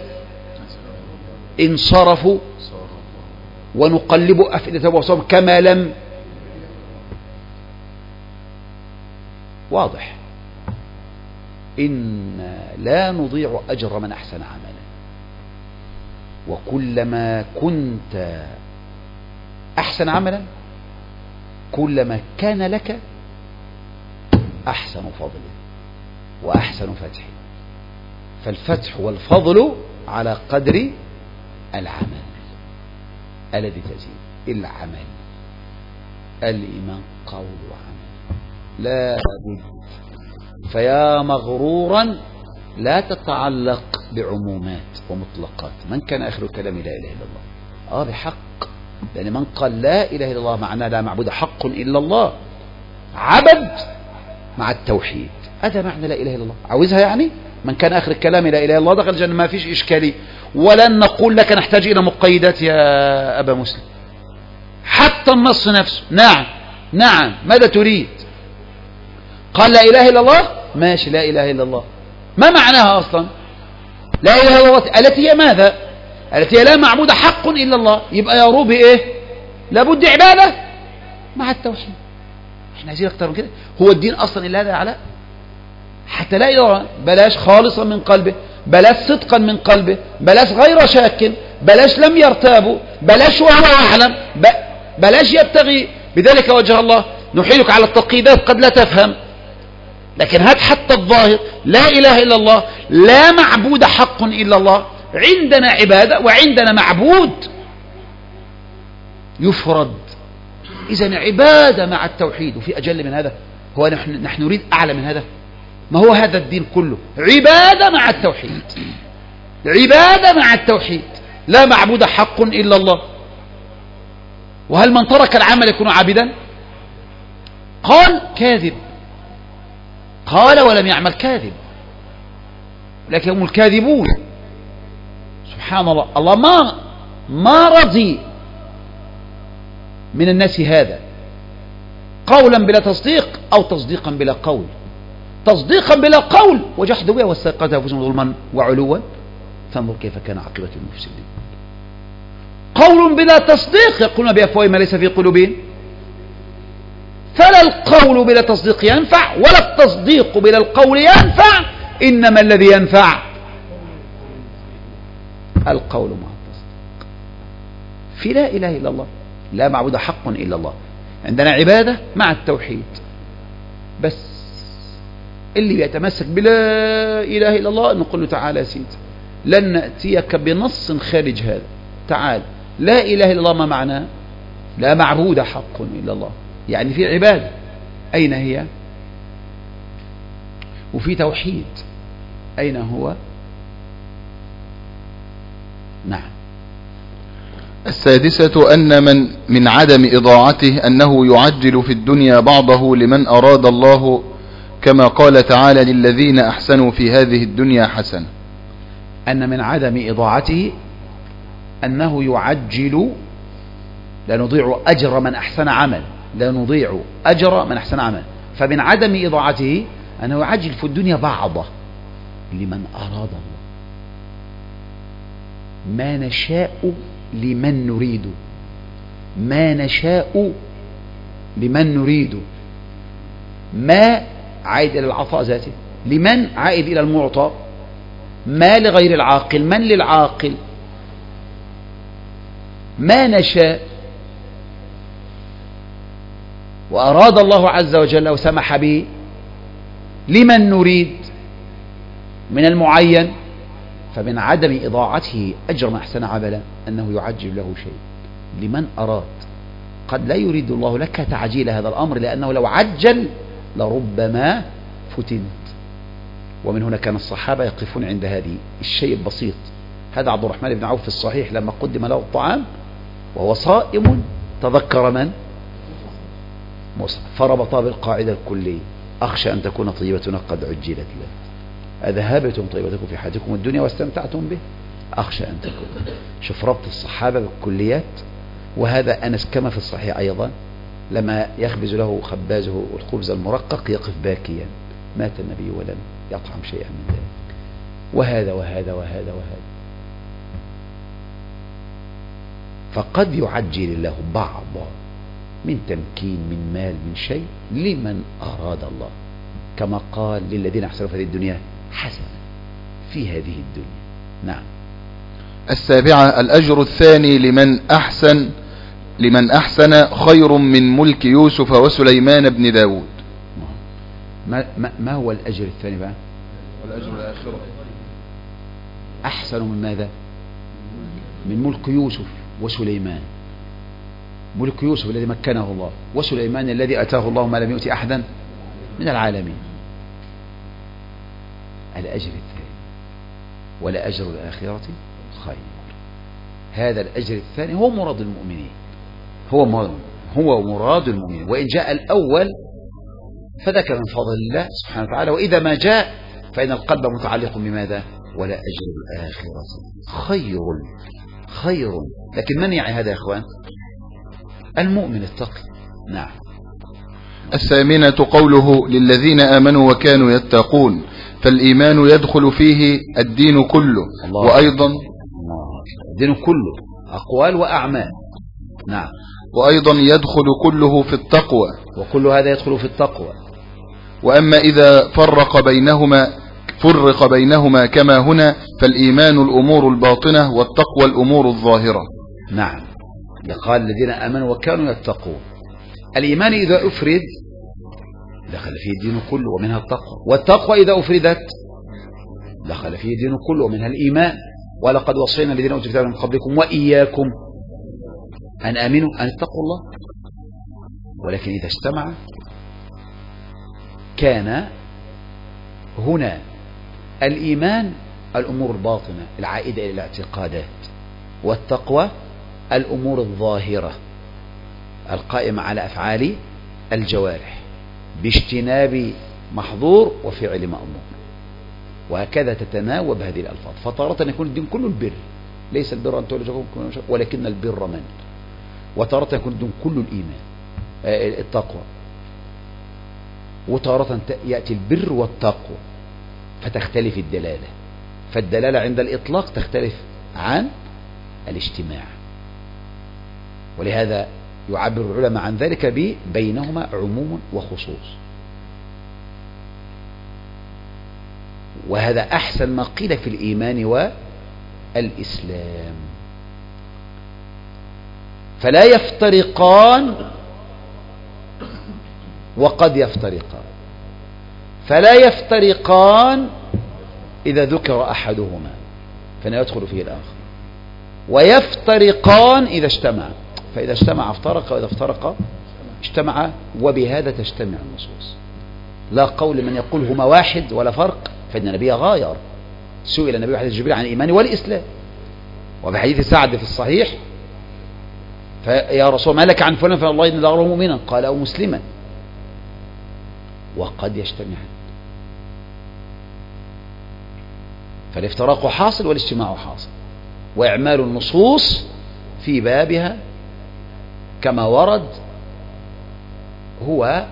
انصرفوا ونقلب أفئدتهم وأبصارهم كما لم. واضح. إن لا نضيع أجر من أحسن عملا. وكلما كنت أحسن عملا كلما كان لك أحسن فضل وأحسن فتح. فالفتح والفضل على قدر العمل الذي تزيد. العمل الإيمان قول وعمل لا بد. فيا مغرورا لا تتعلق بعمومات ومطلقات. من كان آخر كلام لا إله إلا الله بحق، لأن من قال لا إله إلا الله معناه لا معبود حق إلا الله، عبد مع التوحيد. هذا معنى لا إله إلا الله. عاوزها يعني من كان آخر الكلام لا إله إلا الله دخل الجنة، ما فيش إشكالية. ولن نقول لك نحتاج إلى مقيدات يا أبا مسلم، حتى النص نفسه. نعم ماذا تريد؟ قال لا إله إلا الله، ماشي لا إله إلا الله. ما معناها أصلا لا إله إلا الله؟ التي هي ماذا؟ التي هي لا معبود حق إلا الله. يبقى يا روبي إيه؟ لابد عبادة مع التوحيد. احنا عايزين أكتر من كده. هو الدين أصلا إلا هذا يا علاء؟ حتى لا يرى، بلاش خالصا من قلبه، بلاش صدقا من قلبه، بلاش غير شاك، بلاش لم يرتابوا، بلاش وهو يعلم، بلاش يبتغي بذلك وجه الله. نحيلك على التقييدات قد لا تفهم، لكن هات حتى الظاهر. لا إله إلا الله، لا معبود حق إلا الله. عندنا عبادة وعندنا معبود يفرد. إذن عبادة مع التوحيد، وفي أجل من هذا؟ هو نحن نريد أعلى من هذا؟ ما هو هذا الدين كله عبادة مع التوحيد. عبادة مع التوحيد، لا معبود حق إلا الله. وهل من ترك العمل يكون عابدا؟ قال كاذب، قال ولم يعمل كاذب، لكن هم الكاذبون. سبحان الله. الله ما رضي من الناس هذا، قولا بلا تصديق أو تصديقا بلا قول. تصديقا بلا قول وجحدوا بها واستيقظها أنفسهم ظلما وعلوا فانظر كيف كان عاقبة المفسدين. قول بلا تصديق يقولون بأفواههم ما ليس في قلوبهم. فلا القول بلا تصديق ينفع ولا التصديق بلا القول ينفع، إنما الذي ينفع القول مع التصديق. في لا إله إلا الله، لا معبود حق إلا الله. عندنا عبادة مع التوحيد بس. اللي بيتمسك بلا إله إلا الله نقول له تعالى يا سيدي، لن نأتيك بنص خارج هذا. تعال، لا إله إلا الله ما معناه؟ لا معبود حق إلا الله، يعني في عبادة. أين هي؟ وفي توحيد، أين هو؟ نعم. السادسة أن من عدم إضاعته أنه يعجل في الدنيا بعضه لمن أراد الله، كما قال تعالى للذين أحسنوا في هذه الدنيا حسنة. أن من عدم إضاعته أنه يعجل، لا نضيع أجر من أحسن عمل، لا نضيع أجر من أحسن عمل. فمن عدم إضاعته أنه يعجل في الدنيا بعضه لمن أراد الله. ما نشاء لمن نريد، ما نشاء لمن نريد. ما عائد إلى العطاء ذاته، لمن عائد إلى المعطى. ما لغير العاقل، من للعاقل. ما نشاء وأراد الله عز وجل وسمح به لمن نريد من المعين. فمن عدم إضاعته أجر من أحسن عملا أنه يعجل له شيء لمن أراد. قد لا يريد الله لك تعجيل هذا الأمر، لأنه لو عجل لربما فتنت. ومن هنا كان الصحابة يقفون عند هذه الشيء البسيط. هذا عبد الرحمن بن عوف في الصحيح لما قدم له الطعام وهو صائم تذكر من؟ مصعب، فربط بالقاعدة الكلية: أخشى أن تكون طيبتنا قد عجلت له. أذهبتم طيبتكم في حياتكم الدنيا واستمتعتم به؟ أخشى أن تكون. شوف ربط الصحابة بالكليات. وهذا أنس كما في الصحيح أيضا لما يخبز له خبازه الخبز المرقق يقف باكيا: مات النبي ولم يطعم شيئا من ذلك. وهذا وهذا وهذا وهذا. فقد يعجل الله بعض من تمكين، من مال، من شيء لمن أراد الله، كما قال للذين أحسنوا في هذه الدنيا حسنة في هذه الدنيا. نعم. السابعة الأجر الثاني لمن أحسن خير من ملك يوسف وسليمان بن داود. ما هو الأجر الثاني بقى؟ والأجر الآخرة أحسن من ماذا؟ من ملك يوسف وسليمان. ملك يوسف الذي مكنه الله، وسليمان الذي أتاه الله ما لم يؤت أحدا من العالمين. الأجر الثاني ولأجر الآخرة خير. هذا الأجر الثاني هو مراد المؤمنين، هو مراد المؤمنين. وإن جاء الأول فذاك من فضل الله سبحانه وتعالى، وإذا ما جاء فإن القلب متعلق بماذا؟ ولا أجر الآخرة خير. لكن من يعي هذا يا إخوان؟ المؤمن التقي. نعم. الثامنة قوله للذين آمنوا وكانوا يتقون، فالإيمان يدخل فيه الدين كله. وأيضا الدين كله أقوال وأعمال. نعم. وأيضا يدخل كله في التقوى، وكل هذا يدخل في التقوى. وأما إذا فرق بينهما كما هنا، فالإيمان الأمور الباطنة والتقوى الأمور الظاهرة. نعم. قال الذين آمنوا وكانوا يتقون. الإيمان إذا أفرد دخل فيه الدين كله ومنها التقوى، والتقوى إذا أفردت دخل فيه الدين كله ومنها الإيمان. ولقد وصينا الذين أوتوا الكتاب من قبلكم وإياكم أن آمنوا أن اتقوا الله. ولكن إذا اجتمع كان هنا الإيمان الأمور الباطنة العائدة إلى الاعتقادات، والتقوى الأمور الظاهرة القائمة على أفعال الجوارح باجتناب محظور وفعل مأمور. وهكذا تتناوب هذه الألفاظ. فتارة يكون الدين كله البر، ليس البر أن تولوا ولكن البر من. وتارة يكون الدين كله الإيمان التقوى. وتارة يأتي البر والتقوى فتختلف الدلالة. فالدلالة عند الإطلاق تختلف عن الاجتماع. ولهذا يعبر العلماء عن ذلك بينهما عموم وخصوص. وهذا أحسن ما قيل في الإيمان والإسلام. فلا يفترقان وقد يفترقان. فلا يفترقان إذا ذكر أحدهما فلا يدخل فيه الآخر، ويفترقان إذا اجتمع. فإذا اجتمع افترق، وإذا افترق اجتمع. وبهذا تجتمع النصوص. لا قول من يقول هما واحد ولا فرق، فإن النبي غاير. سئل النبي حديث جبريل عن الإيمان والإسلام، وبحديث سعد في الصحيح فيا رسول ما لك عن فلان فالله إن داره مؤمنا قال أو مسلما. وقد يجتمعان. فالافتراق حاصل والاجتماع حاصل. وإعمال النصوص في بابها كما ورد هو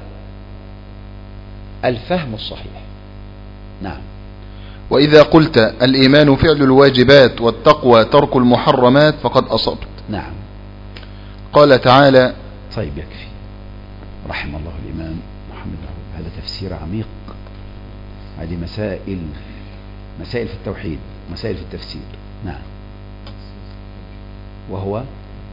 الفهم الصحيح. نعم. وإذا قلت الإيمان فعل الواجبات والتقوى ترك المحرمات فقد أصبت. نعم. قال تعالى. طيب يكفي. رحم الله الإمام محمد. هذا تفسير عميق. هذه مسائل في التوحيد، مسائل في التفسير. نعم. وهو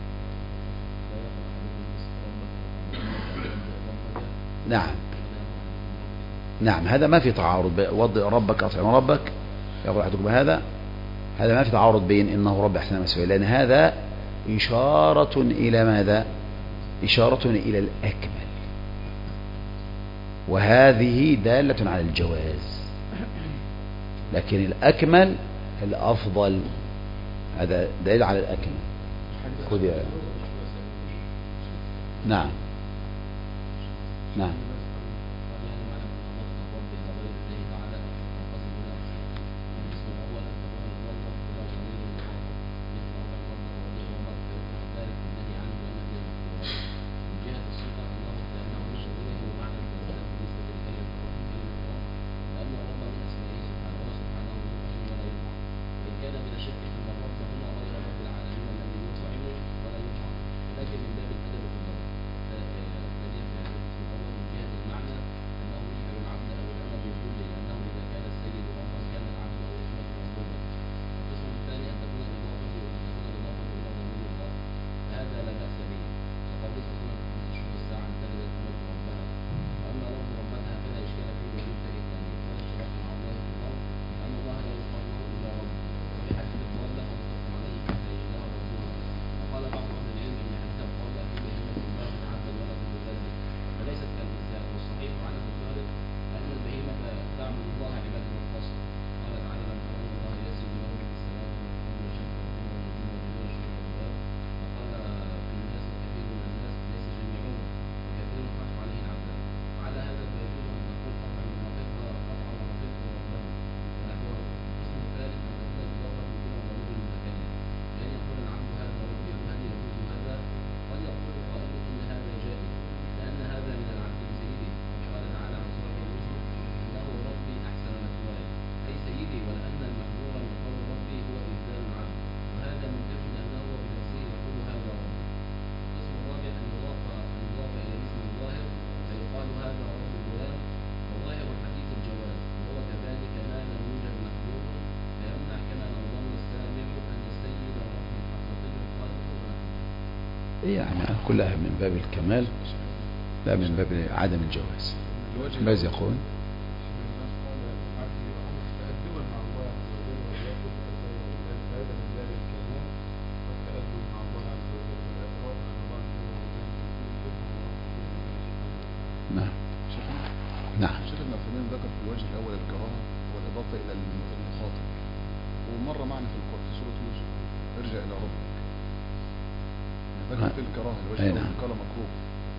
نعم هذا ما في تعارض. وضع ربك أطعم ربك يقول أحدكم هذا ما في تعارض بين إنه رب أحسن مسوي، لأن هذا إشارة إلى ماذا؟ إشارة إلى الأكمل، وهذه دالة على الجواز. لكن الأكمل الأفضل، هذا دليل على الأكمل. خذ يا نعم. يعني كلها من باب الكمال لا من باب عدم الجواز. ماذا يقول؟ نعم نعم. شيخنا فلان ذكر في الوجه الأول الكراهة والإضافة إلى المخاطب، ومرة معنا في القرآن في سورة يوسف ارجع إلى ربك، ذكر في الكراهة الوجه الأول قال مكروه.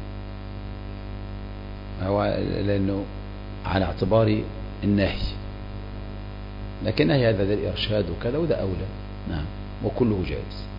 هو لأنه على اعتبار النهي، لكن هذا الإرشاد وكذا وده أولى. نعم وكله جائز.